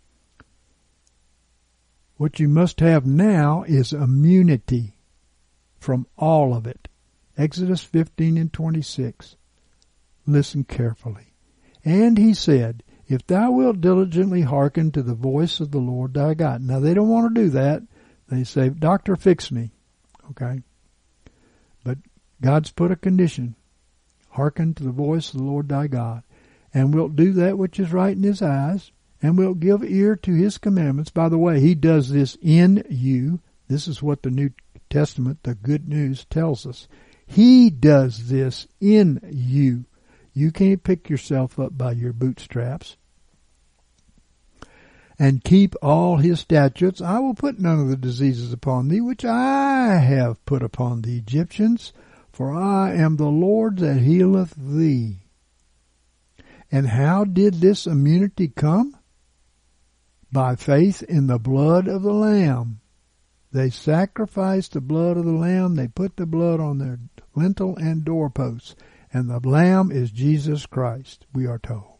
What you must have now is immunity from all of it. Exodus 15 and 26. Listen carefully. And he said, if thou wilt diligently hearken to the voice of the Lord thy God. Now they don't want to do that. They say, doctor, fix me. Okay. But God's put a condition. Hearken to the voice of the Lord thy God. And wilt do that which is right in his eyes. And wilt give ear to his commandments. By the way, he does this in you. This is what the New Testament, the good news, tells us. He does this in you. You can't pick yourself up by your bootstraps. And keep all his statutes. I will put none of the diseases upon thee, which I have put upon the Egyptians, for I am the Lord that healeth thee. And how did this immunity come? By faith in the blood of the Lamb. They sacrificed the blood of the Lamb. They put the blood on their lintel and doorposts. And the Lamb is Jesus Christ, we are told.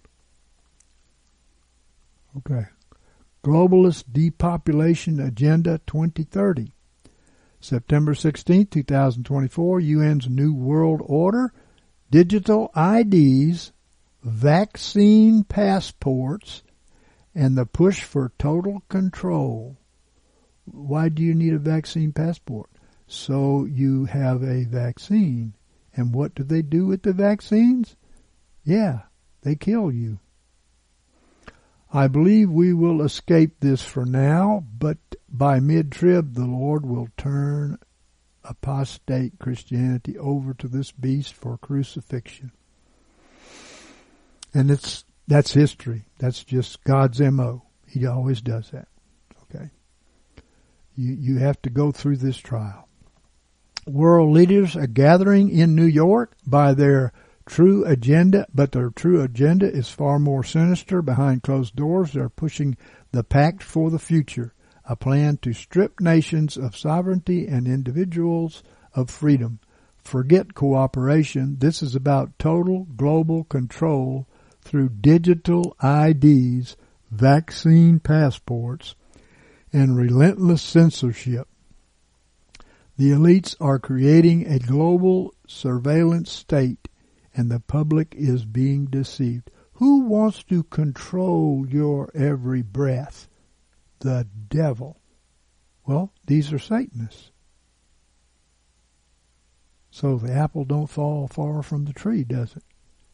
Okay. Globalist Depopulation Agenda 2030. September 16, 2024, UN's New World Order, digital IDs, vaccine passports, and the push for total control. Why do you need a vaccine passport? So you have a vaccine. And what do they do with the vaccines? Yeah, they kill you. I believe we will escape this for now, but by mid-trib the Lord will turn apostate Christianity over to this beast for crucifixion. And that's history. That's just God's M.O. He always does that. Okay. You have to go through this trial. World leaders are gathering in New York by their true agenda, but their true agenda is far more sinister. Behind closed doors, they're pushing the Pact for the Future, a plan to strip nations of sovereignty and individuals of freedom. Forget cooperation. This is about total global control through digital IDs, vaccine passports, and relentless censorship. The elites are creating a global surveillance state, and the public is being deceived. Who wants to control your every breath? The devil. Well, these are Satanists. So the apple don't fall far from the tree, does it?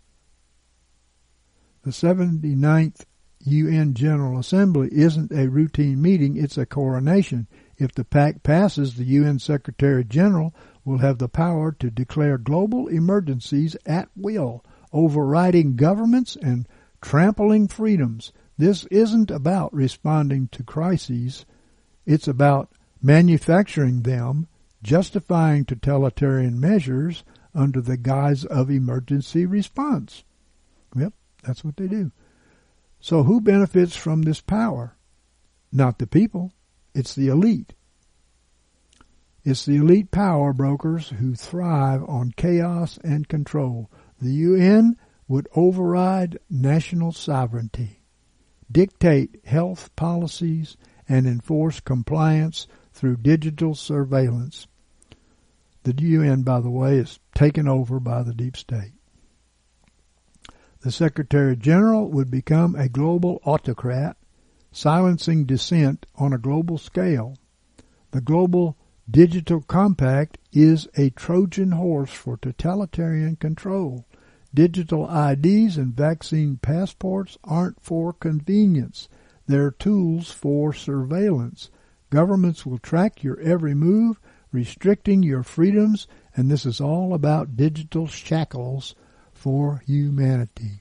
The 79th UN General Assembly isn't a routine meeting, it's a coronation. If the pact passes, the UN Secretary General will have the power to declare global emergencies at will, overriding governments and trampling freedoms. This isn't about responding to crises. It's about manufacturing them, justifying totalitarian measures under the guise of emergency response. Yep, that's what they do. So who benefits from this power? Not the people. It's the elite. It's the elite power brokers who thrive on chaos and control. The UN would override national sovereignty, dictate health policies, and enforce compliance through digital surveillance. The UN, by the way, is taken over by the deep state. The Secretary General would become a global autocrat, silencing dissent on a global scale. The Global Digital Compact is a Trojan horse for totalitarian control. Digital IDs and vaccine passports aren't for convenience. They're tools for surveillance. Governments will track your every move, restricting your freedoms, and this is all about digital shackles for humanity.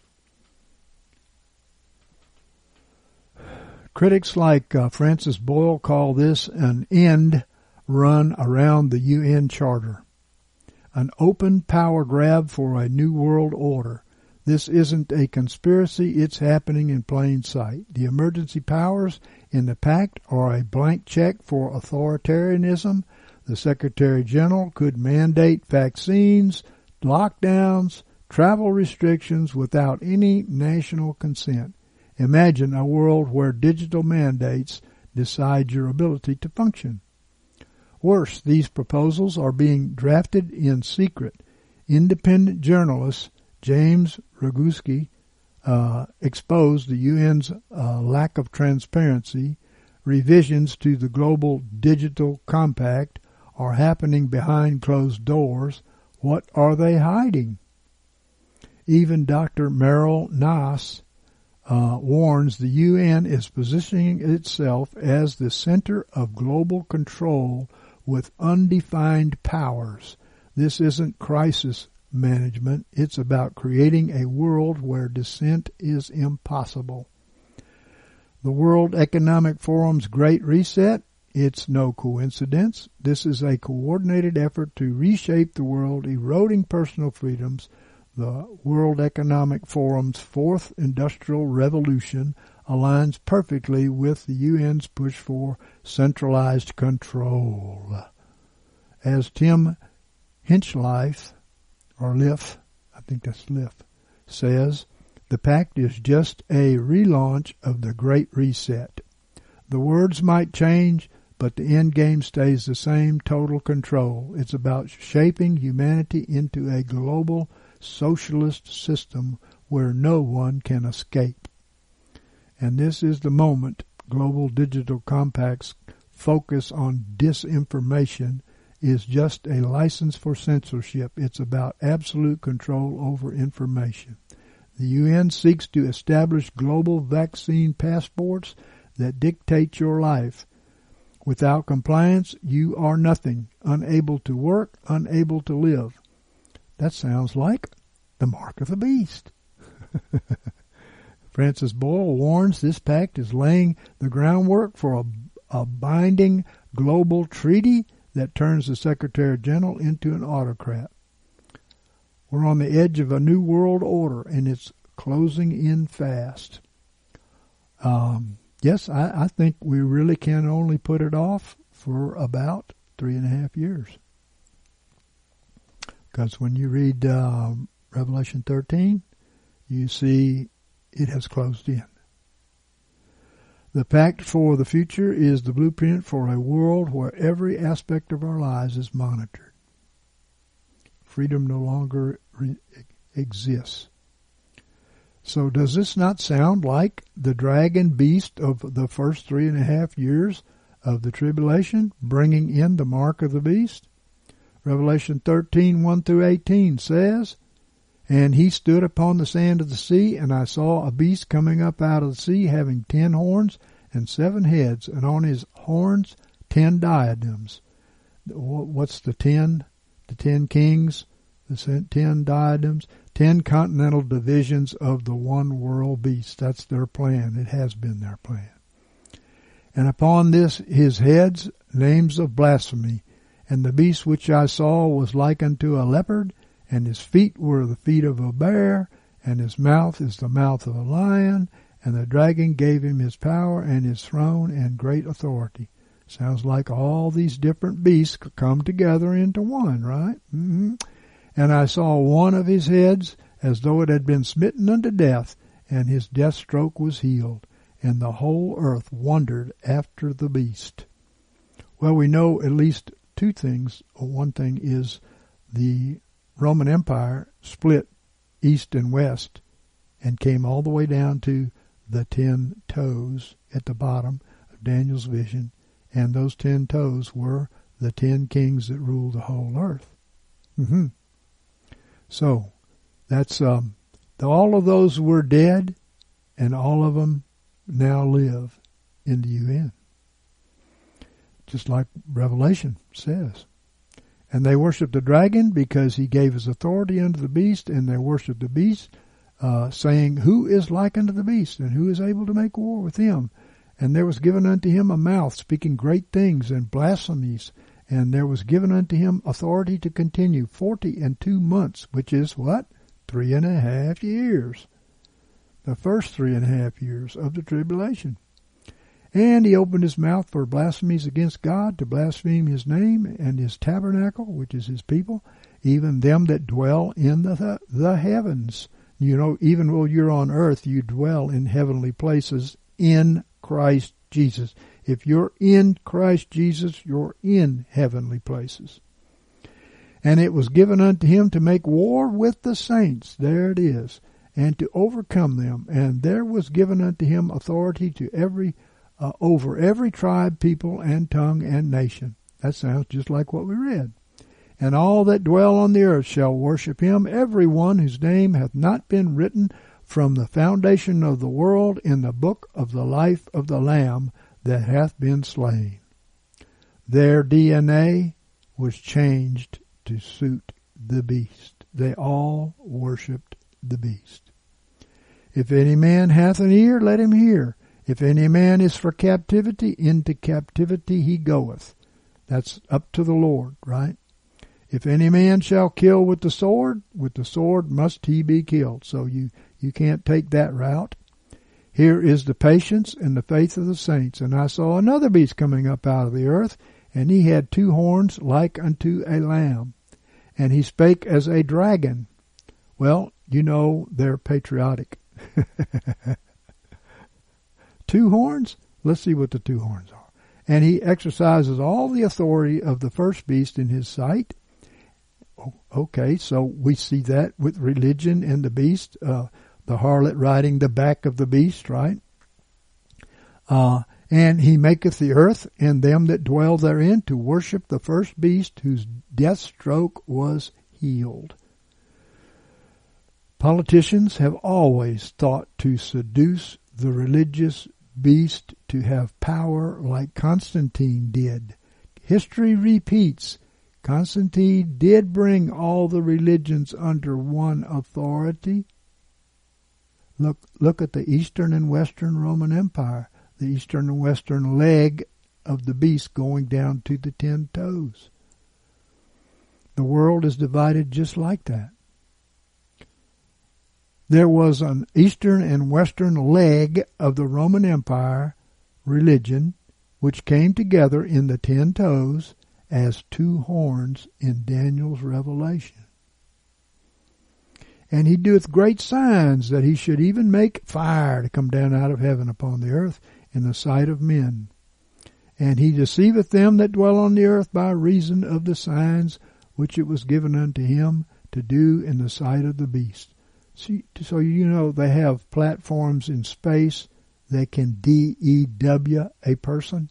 Critics like Francis Boyle call this an end run around the UN Charter, an open power grab for a new world order. This isn't a conspiracy, it's happening in plain sight. The emergency powers in the pact are a blank check for authoritarianism. The Secretary General could mandate vaccines, lockdowns, travel restrictions without any national consent. Imagine a world where digital mandates decide your ability to function. Worse, these proposals are being drafted in secret. Independent journalist James Roguski exposed the UN's lack of transparency. Revisions to the Global Digital Compact are happening behind closed doors. What are they hiding? Even Dr. Meryl Nass warns the UN is positioning itself as the center of global control with undefined powers. This isn't crisis management. It's about creating a world where dissent is impossible. The World Economic Forum's Great Reset, it's no coincidence. This is a coordinated effort to reshape the world, eroding personal freedoms. The World Economic Forum's fourth industrial revolution aligns perfectly with the UN's push for centralized control. As Tim Hinchliff, or Liff, I think that's Liff, says, the pact is just a relaunch of the Great Reset. The words might change, but the end game stays the same: total control. It's about shaping humanity into a global socialist system where no one can escape. And this is the moment Global Digital Compact's focus on disinformation is just a license for censorship. It's about absolute control over information. The UN seeks to establish global vaccine passports that dictate your life. Without compliance, you are nothing, unable to work, unable to live. That sounds like the mark of the beast. Francis Boyle warns this pact is laying the groundwork for a binding global treaty that turns the Secretary General into an autocrat. We're on the edge of a new world order, and it's closing in fast. Yes, I think we really can only put it off for about 3.5 years. Because when you read Revelation 13, you see it has closed in. The pact for the future is the blueprint for a world where every aspect of our lives is monitored. Freedom no longer exists. So does this not sound like the dragon beast of the first 3.5 years of the tribulation, bringing in the mark of the beast? Revelation 13, 1-18 says, And he stood upon the sand of the sea, and I saw a beast coming up out of the sea, having 10 horns and 7 heads, and on his horns 10 diadems. What's the 10? The 10 kings, the 10 diadems. 10 continental divisions of the one world beast. That's their plan. It has been their plan. And upon this his heads names of blasphemy. And the beast which I saw was like unto a leopard, and his feet were the feet of a bear, and his mouth is the mouth of a lion, and the dragon gave him his power and his throne and great authority. Sounds like all these different beasts come together into one, right? And I saw one of his heads as though it had been smitten unto death, and his death stroke was healed, and the whole earth wondered after the beast. Well, we know at least two things. One thing is the Roman Empire split east and west and came all the way down to the 10 toes at the bottom of Daniel's vision, and those 10 toes were the 10 kings that ruled the whole earth. So that's all of those were dead, and all of them now live in the UN, just like Revelation says. And they worship the dragon because he gave his authority unto the beast, and they worship the beast, saying, Who is like unto the beast, and who is able to make war with him? And there was given unto him a mouth, speaking great things and blasphemies, and there was given unto him authority to continue 42 months, which is what? 3.5 years. The first 3.5 years of the tribulation. And he opened his mouth for blasphemies against God, to blaspheme his name and his tabernacle, which is his people, even them that dwell in the heavens. You know, even while you're on earth, you dwell in heavenly places in Christ Jesus. If you're in Christ Jesus, you're in heavenly places. And it was given unto him to make war with the saints. There it is. And to overcome them. And there was given unto him authority to over every tribe, people, and tongue, and nation. That sounds just like what we read. And all that dwell on the earth shall worship him, every one whose name hath not been written from the foundation of the world in the book of the life of the Lamb that hath been slain. Their DNA was changed to suit the beast. They all worshipped the beast. If any man hath an ear, let him hear. If any man is for captivity, into captivity he goeth. That's up to the Lord, right? If any man shall kill with the sword must he be killed. So you can't take that route. Here is the patience and the faith of the saints. And I saw another beast coming up out of the earth, and he had 2 horns like unto a lamb. And he spake as a dragon. Well, you know they're patriotic. 2 horns? Let's see what the 2 horns are. And he exercises all the authority of the first beast in his sight. Okay, so we see that with religion and the beast, the harlot riding the back of the beast, right? And he maketh the earth and them that dwell therein to worship the first beast whose death stroke was healed. Politicians have always thought to seduce the religious beast to have power like Constantine did. History repeats. Constantine did bring all the religions under one authority. Look at the Eastern and Western Roman Empire, the Eastern and Western leg of the beast going down to the 10 toes. The world is divided just like that. There was an Eastern and Western leg of the Roman Empire religion, which came together in the 10 toes as 2 horns in Daniel's revelation. And he doeth great signs, that he should even make fire to come down out of heaven upon the earth in the sight of men. And he deceiveth them that dwell on the earth by reason of the signs which it was given unto him to do in the sight of the beast. So you know they have platforms in space that can DEW a person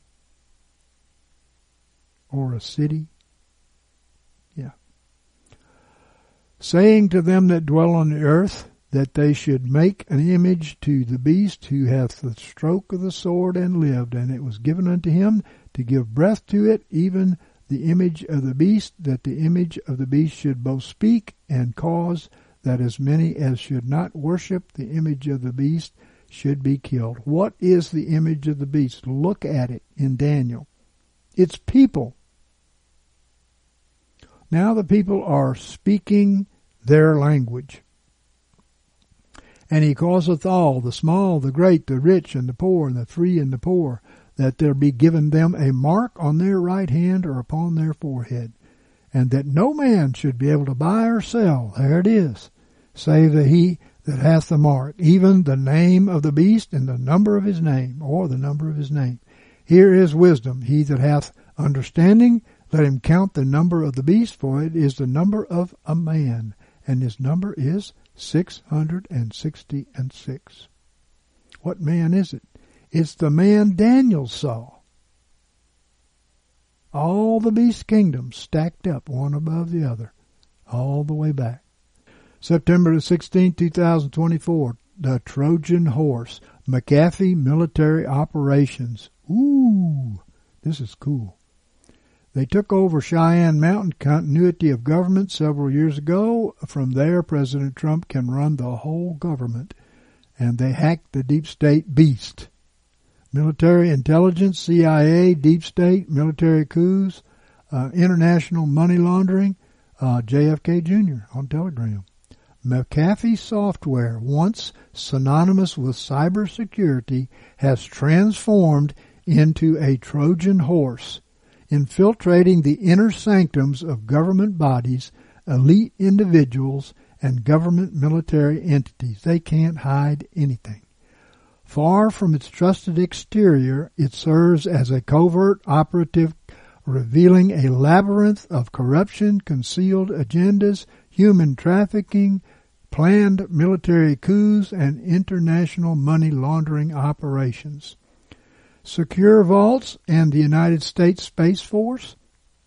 or a city. Yeah. Saying to them that dwell on the earth that they should make an image to the beast who hath the stroke of the sword and lived. And it was given unto him to give breath to it, even the image of the beast, that the image of the beast should both speak and cause that as many as should not worship the image of the beast should be killed. What is the image of the beast? Look at it in Daniel. It's people. Now the people are speaking their language. And he causeth all, the small, the great, the rich, and the poor, and the free and the poor, that there be given them a mark on their right hand or upon their forehead, and that no man should be able to buy or sell, there it is, save that he that hath the mark, even the name of the beast and the number of his name, or the number of his name. Here is wisdom. He that hath understanding, let him count the number of the beast, for it is the number of a man, and his number is 666. What man is it? It's the man Daniel saw. All the beast kingdoms stacked up one above the other, all the way back. September the 16th, 2024, the Trojan Horse, McAfee Military Operations. Ooh, this is cool. They took over Cheyenne Mountain continuity of government several years ago. From there, President Trump can run the whole government. And they hacked the deep state beast. Military intelligence, CIA, deep state, military coups, international money laundering, JFK Jr. on Telegram. McAfee software, once synonymous with cybersecurity, has transformed into a Trojan horse, infiltrating the inner sanctums of government bodies, elite individuals, and government military entities. They can't hide anything. Far from its trusted exterior, it serves as a covert operative, revealing a labyrinth of corruption, concealed agendas, human trafficking, planned military coups, and international money laundering operations. Secure vaults and the United States Space Force.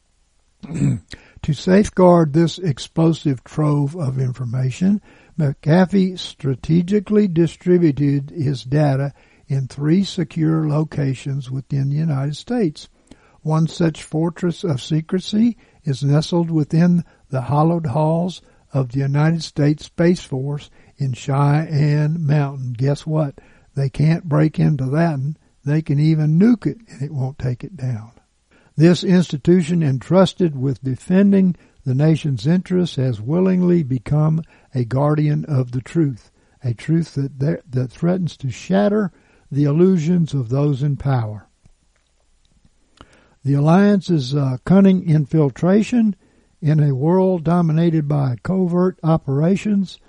To safeguard this explosive trove of information, McAfee strategically distributed his data in 3 secure locations within the United States. One such fortress of secrecy is nestled within the hallowed halls of the United States Space Force in Cheyenne Mountain. Guess what? They can't break into that one. They can even nuke it, and it won't take it down. This institution, entrusted with defending the nation's interests, has willingly become a guardian of the truth, a truth that threatens to shatter the illusions of those in power. The alliance's cunning infiltration in a world dominated by covert operations.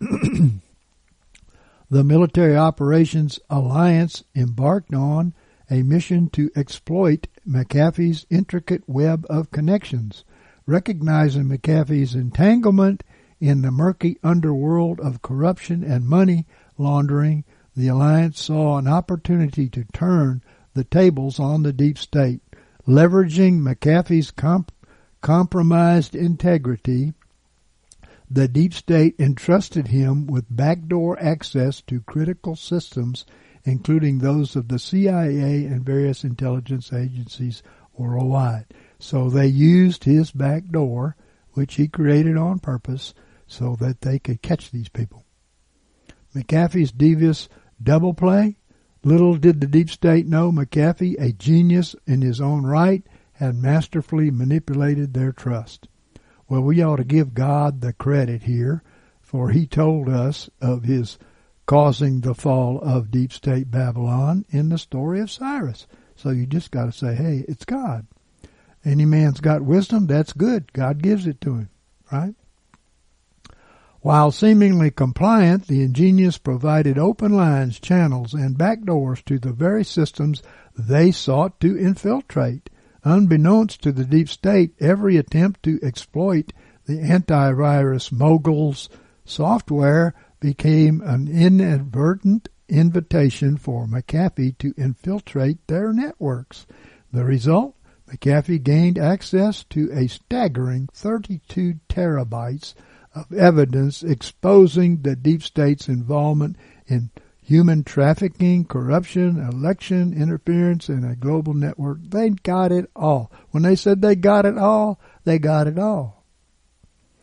The Military Operations Alliance embarked on a mission to exploit McAfee's intricate web of connections. Recognizing McAfee's entanglement in the murky underworld of corruption and money laundering, the alliance saw an opportunity to turn the tables on the deep state. Leveraging McAfee's compromised integrity, the deep state entrusted him with backdoor access to critical systems, including those of the CIA and various intelligence agencies worldwide. So they used his back door, which he created on purpose, so that they could catch these people. McAfee's devious double play. Little did the deep state know McAfee, a genius in his own right, had masterfully manipulated their trust. Well, we ought to give God the credit here, for he told us of his causing the fall of deep state Babylon in the story of Cyrus. So you just got to say, hey, it's God. Any man's got wisdom, that's good. God gives it to him, right? While seemingly compliant, the ingenious provided open lines, channels, and backdoors to the very systems they sought to infiltrate. Unbeknownst to the deep state, every attempt to exploit the antivirus mogul's software became an inadvertent invitation for McAfee to infiltrate their networks. The result? McAfee gained access to a staggering 32 terabytes of evidence exposing the deep state's involvement in human trafficking, corruption, election interference, and a global network. They got it all. When they said they got it all, they got it all.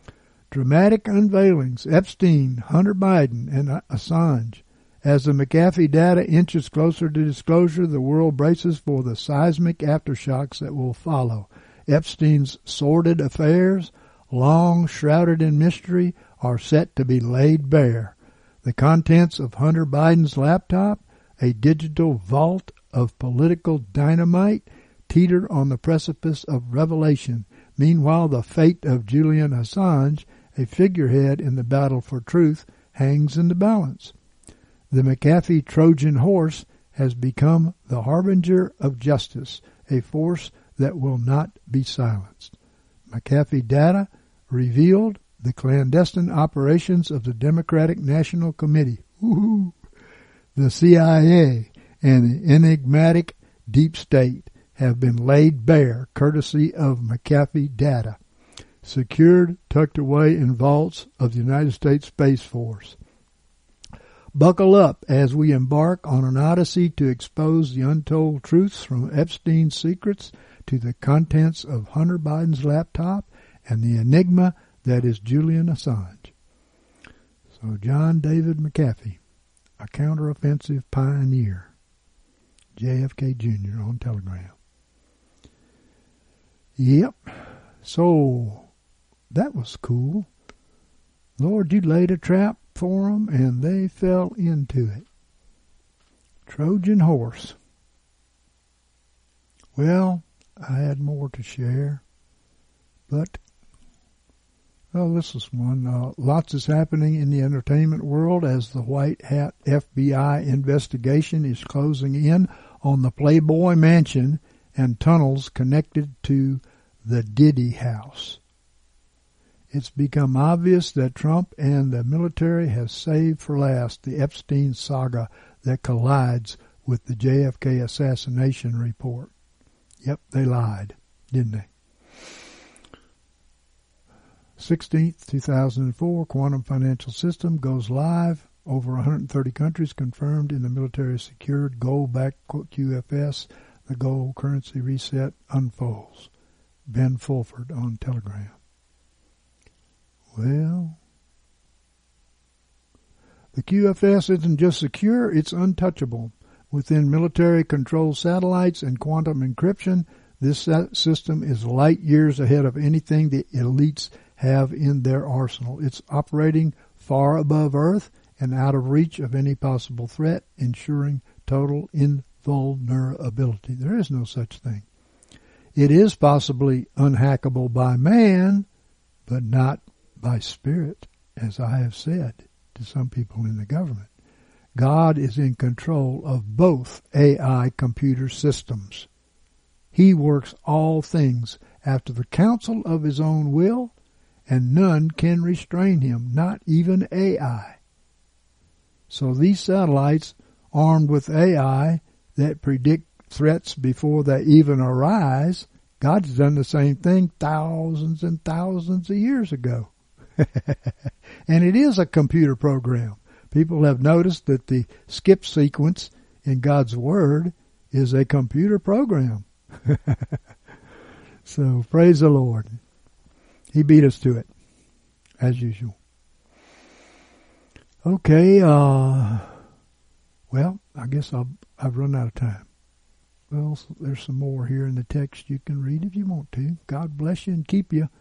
Dramatic unveilings, Epstein, Hunter Biden, and Assange. As the McAfee data inches closer to disclosure, the world braces for the seismic aftershocks that will follow. Epstein's sordid affairs, long shrouded in mystery, are set to be laid bare. The contents of Hunter Biden's laptop, a digital vault of political dynamite, teeter on the precipice of revelation. Meanwhile, the fate of Julian Assange, a figurehead in the battle for truth, hangs in the balance. The McAfee Trojan horse has become the harbinger of justice, a force that will not be silenced. McAfee data revealed the clandestine operations of the Democratic National Committee, the CIA, and the enigmatic deep state have been laid bare courtesy of McAfee data, secured, tucked away in vaults of the United States Space Force. Buckle up as we embark on an odyssey to expose the untold truths from Epstein's secrets to the contents of Hunter Biden's laptop and the enigma that is Julian Assange. So John David McAfee, a counteroffensive pioneer, JFK Jr. on Telegram. Yep, so that was cool. Lord, you laid a trap for them, and they fell into it. Trojan horse. Well, I had more to share, but, well, this is one. Lots is happening in the entertainment world as the White Hat FBI investigation is closing in on the Playboy Mansion and tunnels connected to the Diddy House. It's become obvious that Trump and the military have saved for last the Epstein saga that collides with the JFK assassination report. Yep, they lied, didn't they? 16th, 2004, Quantum Financial System goes live. Over 130 countries confirmed in the military-secured gold-backed QFS. The gold currency reset unfolds. Ben Fulford on Telegram. Well, the QFS isn't just secure, it's untouchable. Within military-controlled satellites and quantum encryption, this system is light years ahead of anything the elites have in their arsenal. It's operating far above Earth and out of reach of any possible threat, ensuring total invulnerability. There is no such thing. It is possibly unhackable by man, but not by spirit, as I have said to some people in the government. God is in control of both AI computer systems. He works all things after the counsel of his own will, and none can restrain him, not even AI. So these satellites, armed with AI that predict threats before they even arise, God's done the same thing thousands and thousands of years ago. And it is a computer program. People have noticed that the skip sequence in God's Word is a computer program. So praise the Lord. He beat us to it, as usual. Okay, well, I guess I've run out of time. Well, there's some more here in the text you can read if you want to. God bless you and keep you.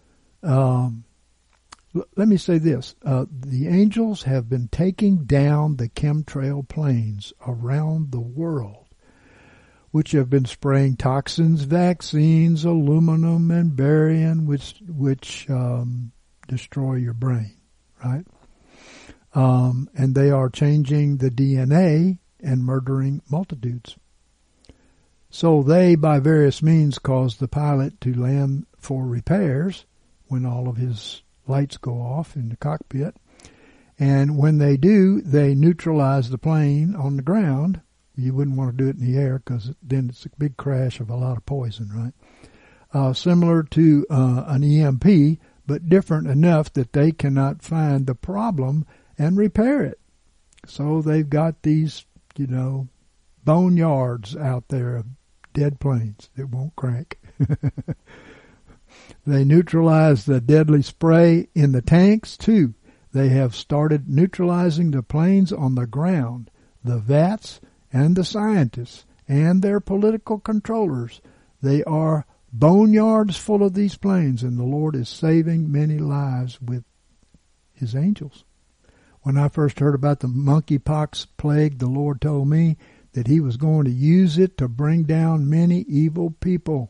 Let me say this. The angels have been taking down the chemtrail planes around the world, which have been spraying toxins, vaccines, aluminum, and barium, which destroy your brain, right? And they are changing the DNA and murdering multitudes. So they, by various means, caused the pilot to land for repairs when all of his lights go off in the cockpit. And when they do, they neutralize the plane on the ground. You wouldn't want to do it in the air because then it's a big crash of a lot of poison, right? Similar to an EMP, but different enough that they cannot find the problem and repair it. So they've got these, boneyards out there of dead planes that won't crack. They neutralized the deadly spray in the tanks, too. They have started neutralizing the planes on the ground, the vats, and the scientists, and their political controllers. They are boneyards full of these planes, and the Lord is saving many lives with his angels. When I first heard about the monkeypox plague, the Lord told me that he was going to use it to bring down many evil people.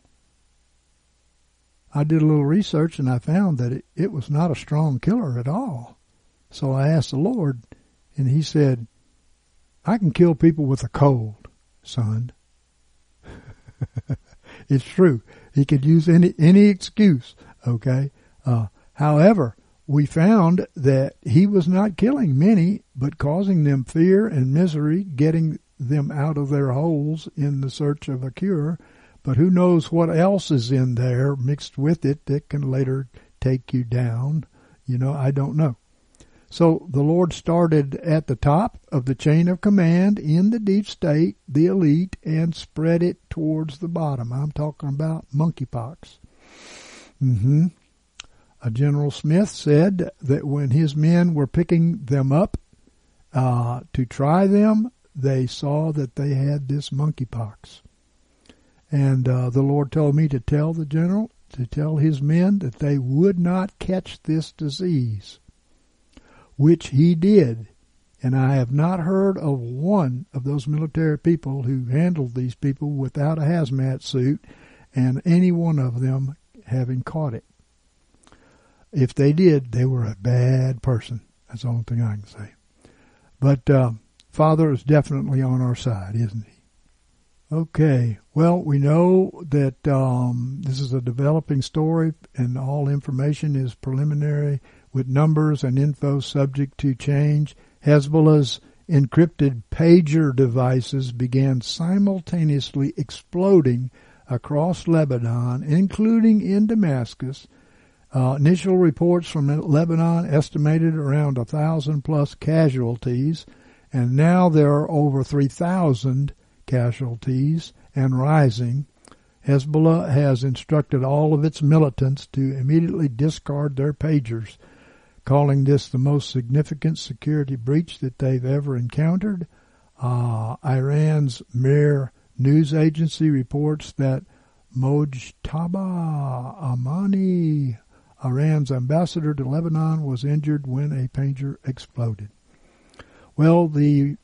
I did a little research and I found that it was not a strong killer at all. So I asked the Lord, and he said, I can kill people with a cold, son. It's true. He could use any excuse, okay? However, we found that he was not killing many, but causing them fear and misery, getting them out of their holes in the search of a cure. But who knows what else is in there mixed with it that can later take you down. I don't know. So the Lord started at the top of the chain of command in the deep state, the elite, and spread it towards the bottom. I'm talking about monkeypox. General Smith said that when his men were picking them up to try them, they saw that they had this monkeypox. And the Lord told me to tell the general, to tell his men that they would not catch this disease, which he did. And I have not heard of one of those military people who handled these people without a hazmat suit, and any one of them having caught it. If they did, they were a bad person. That's the only thing I can say. But Father is definitely on our side, isn't he? Okay, well, we know that this is a developing story, and all information is preliminary with numbers and info subject to change. Hezbollah's encrypted pager devices began simultaneously exploding across Lebanon, including in Damascus. Initial reports from Lebanon estimated around 1,000 plus casualties, and now there are over 3,000 casualties and rising. Hezbollah has instructed all of its militants to immediately discard their pagers, calling this the most significant security breach that they've ever encountered. Iran's Mehr news agency reports that Mojtaba Amani, Iran's ambassador to Lebanon, was injured when a pager exploded. Well, the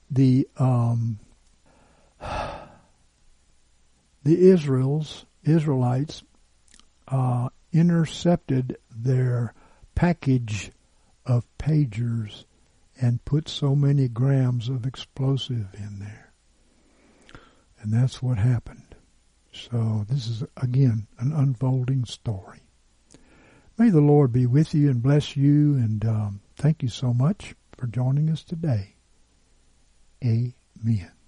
Israelites intercepted their package of pagers and put so many grams of explosive in there. And that's what happened. So this is, again, an unfolding story. May the Lord be with you and bless you, and thank you so much for joining us today. Amen.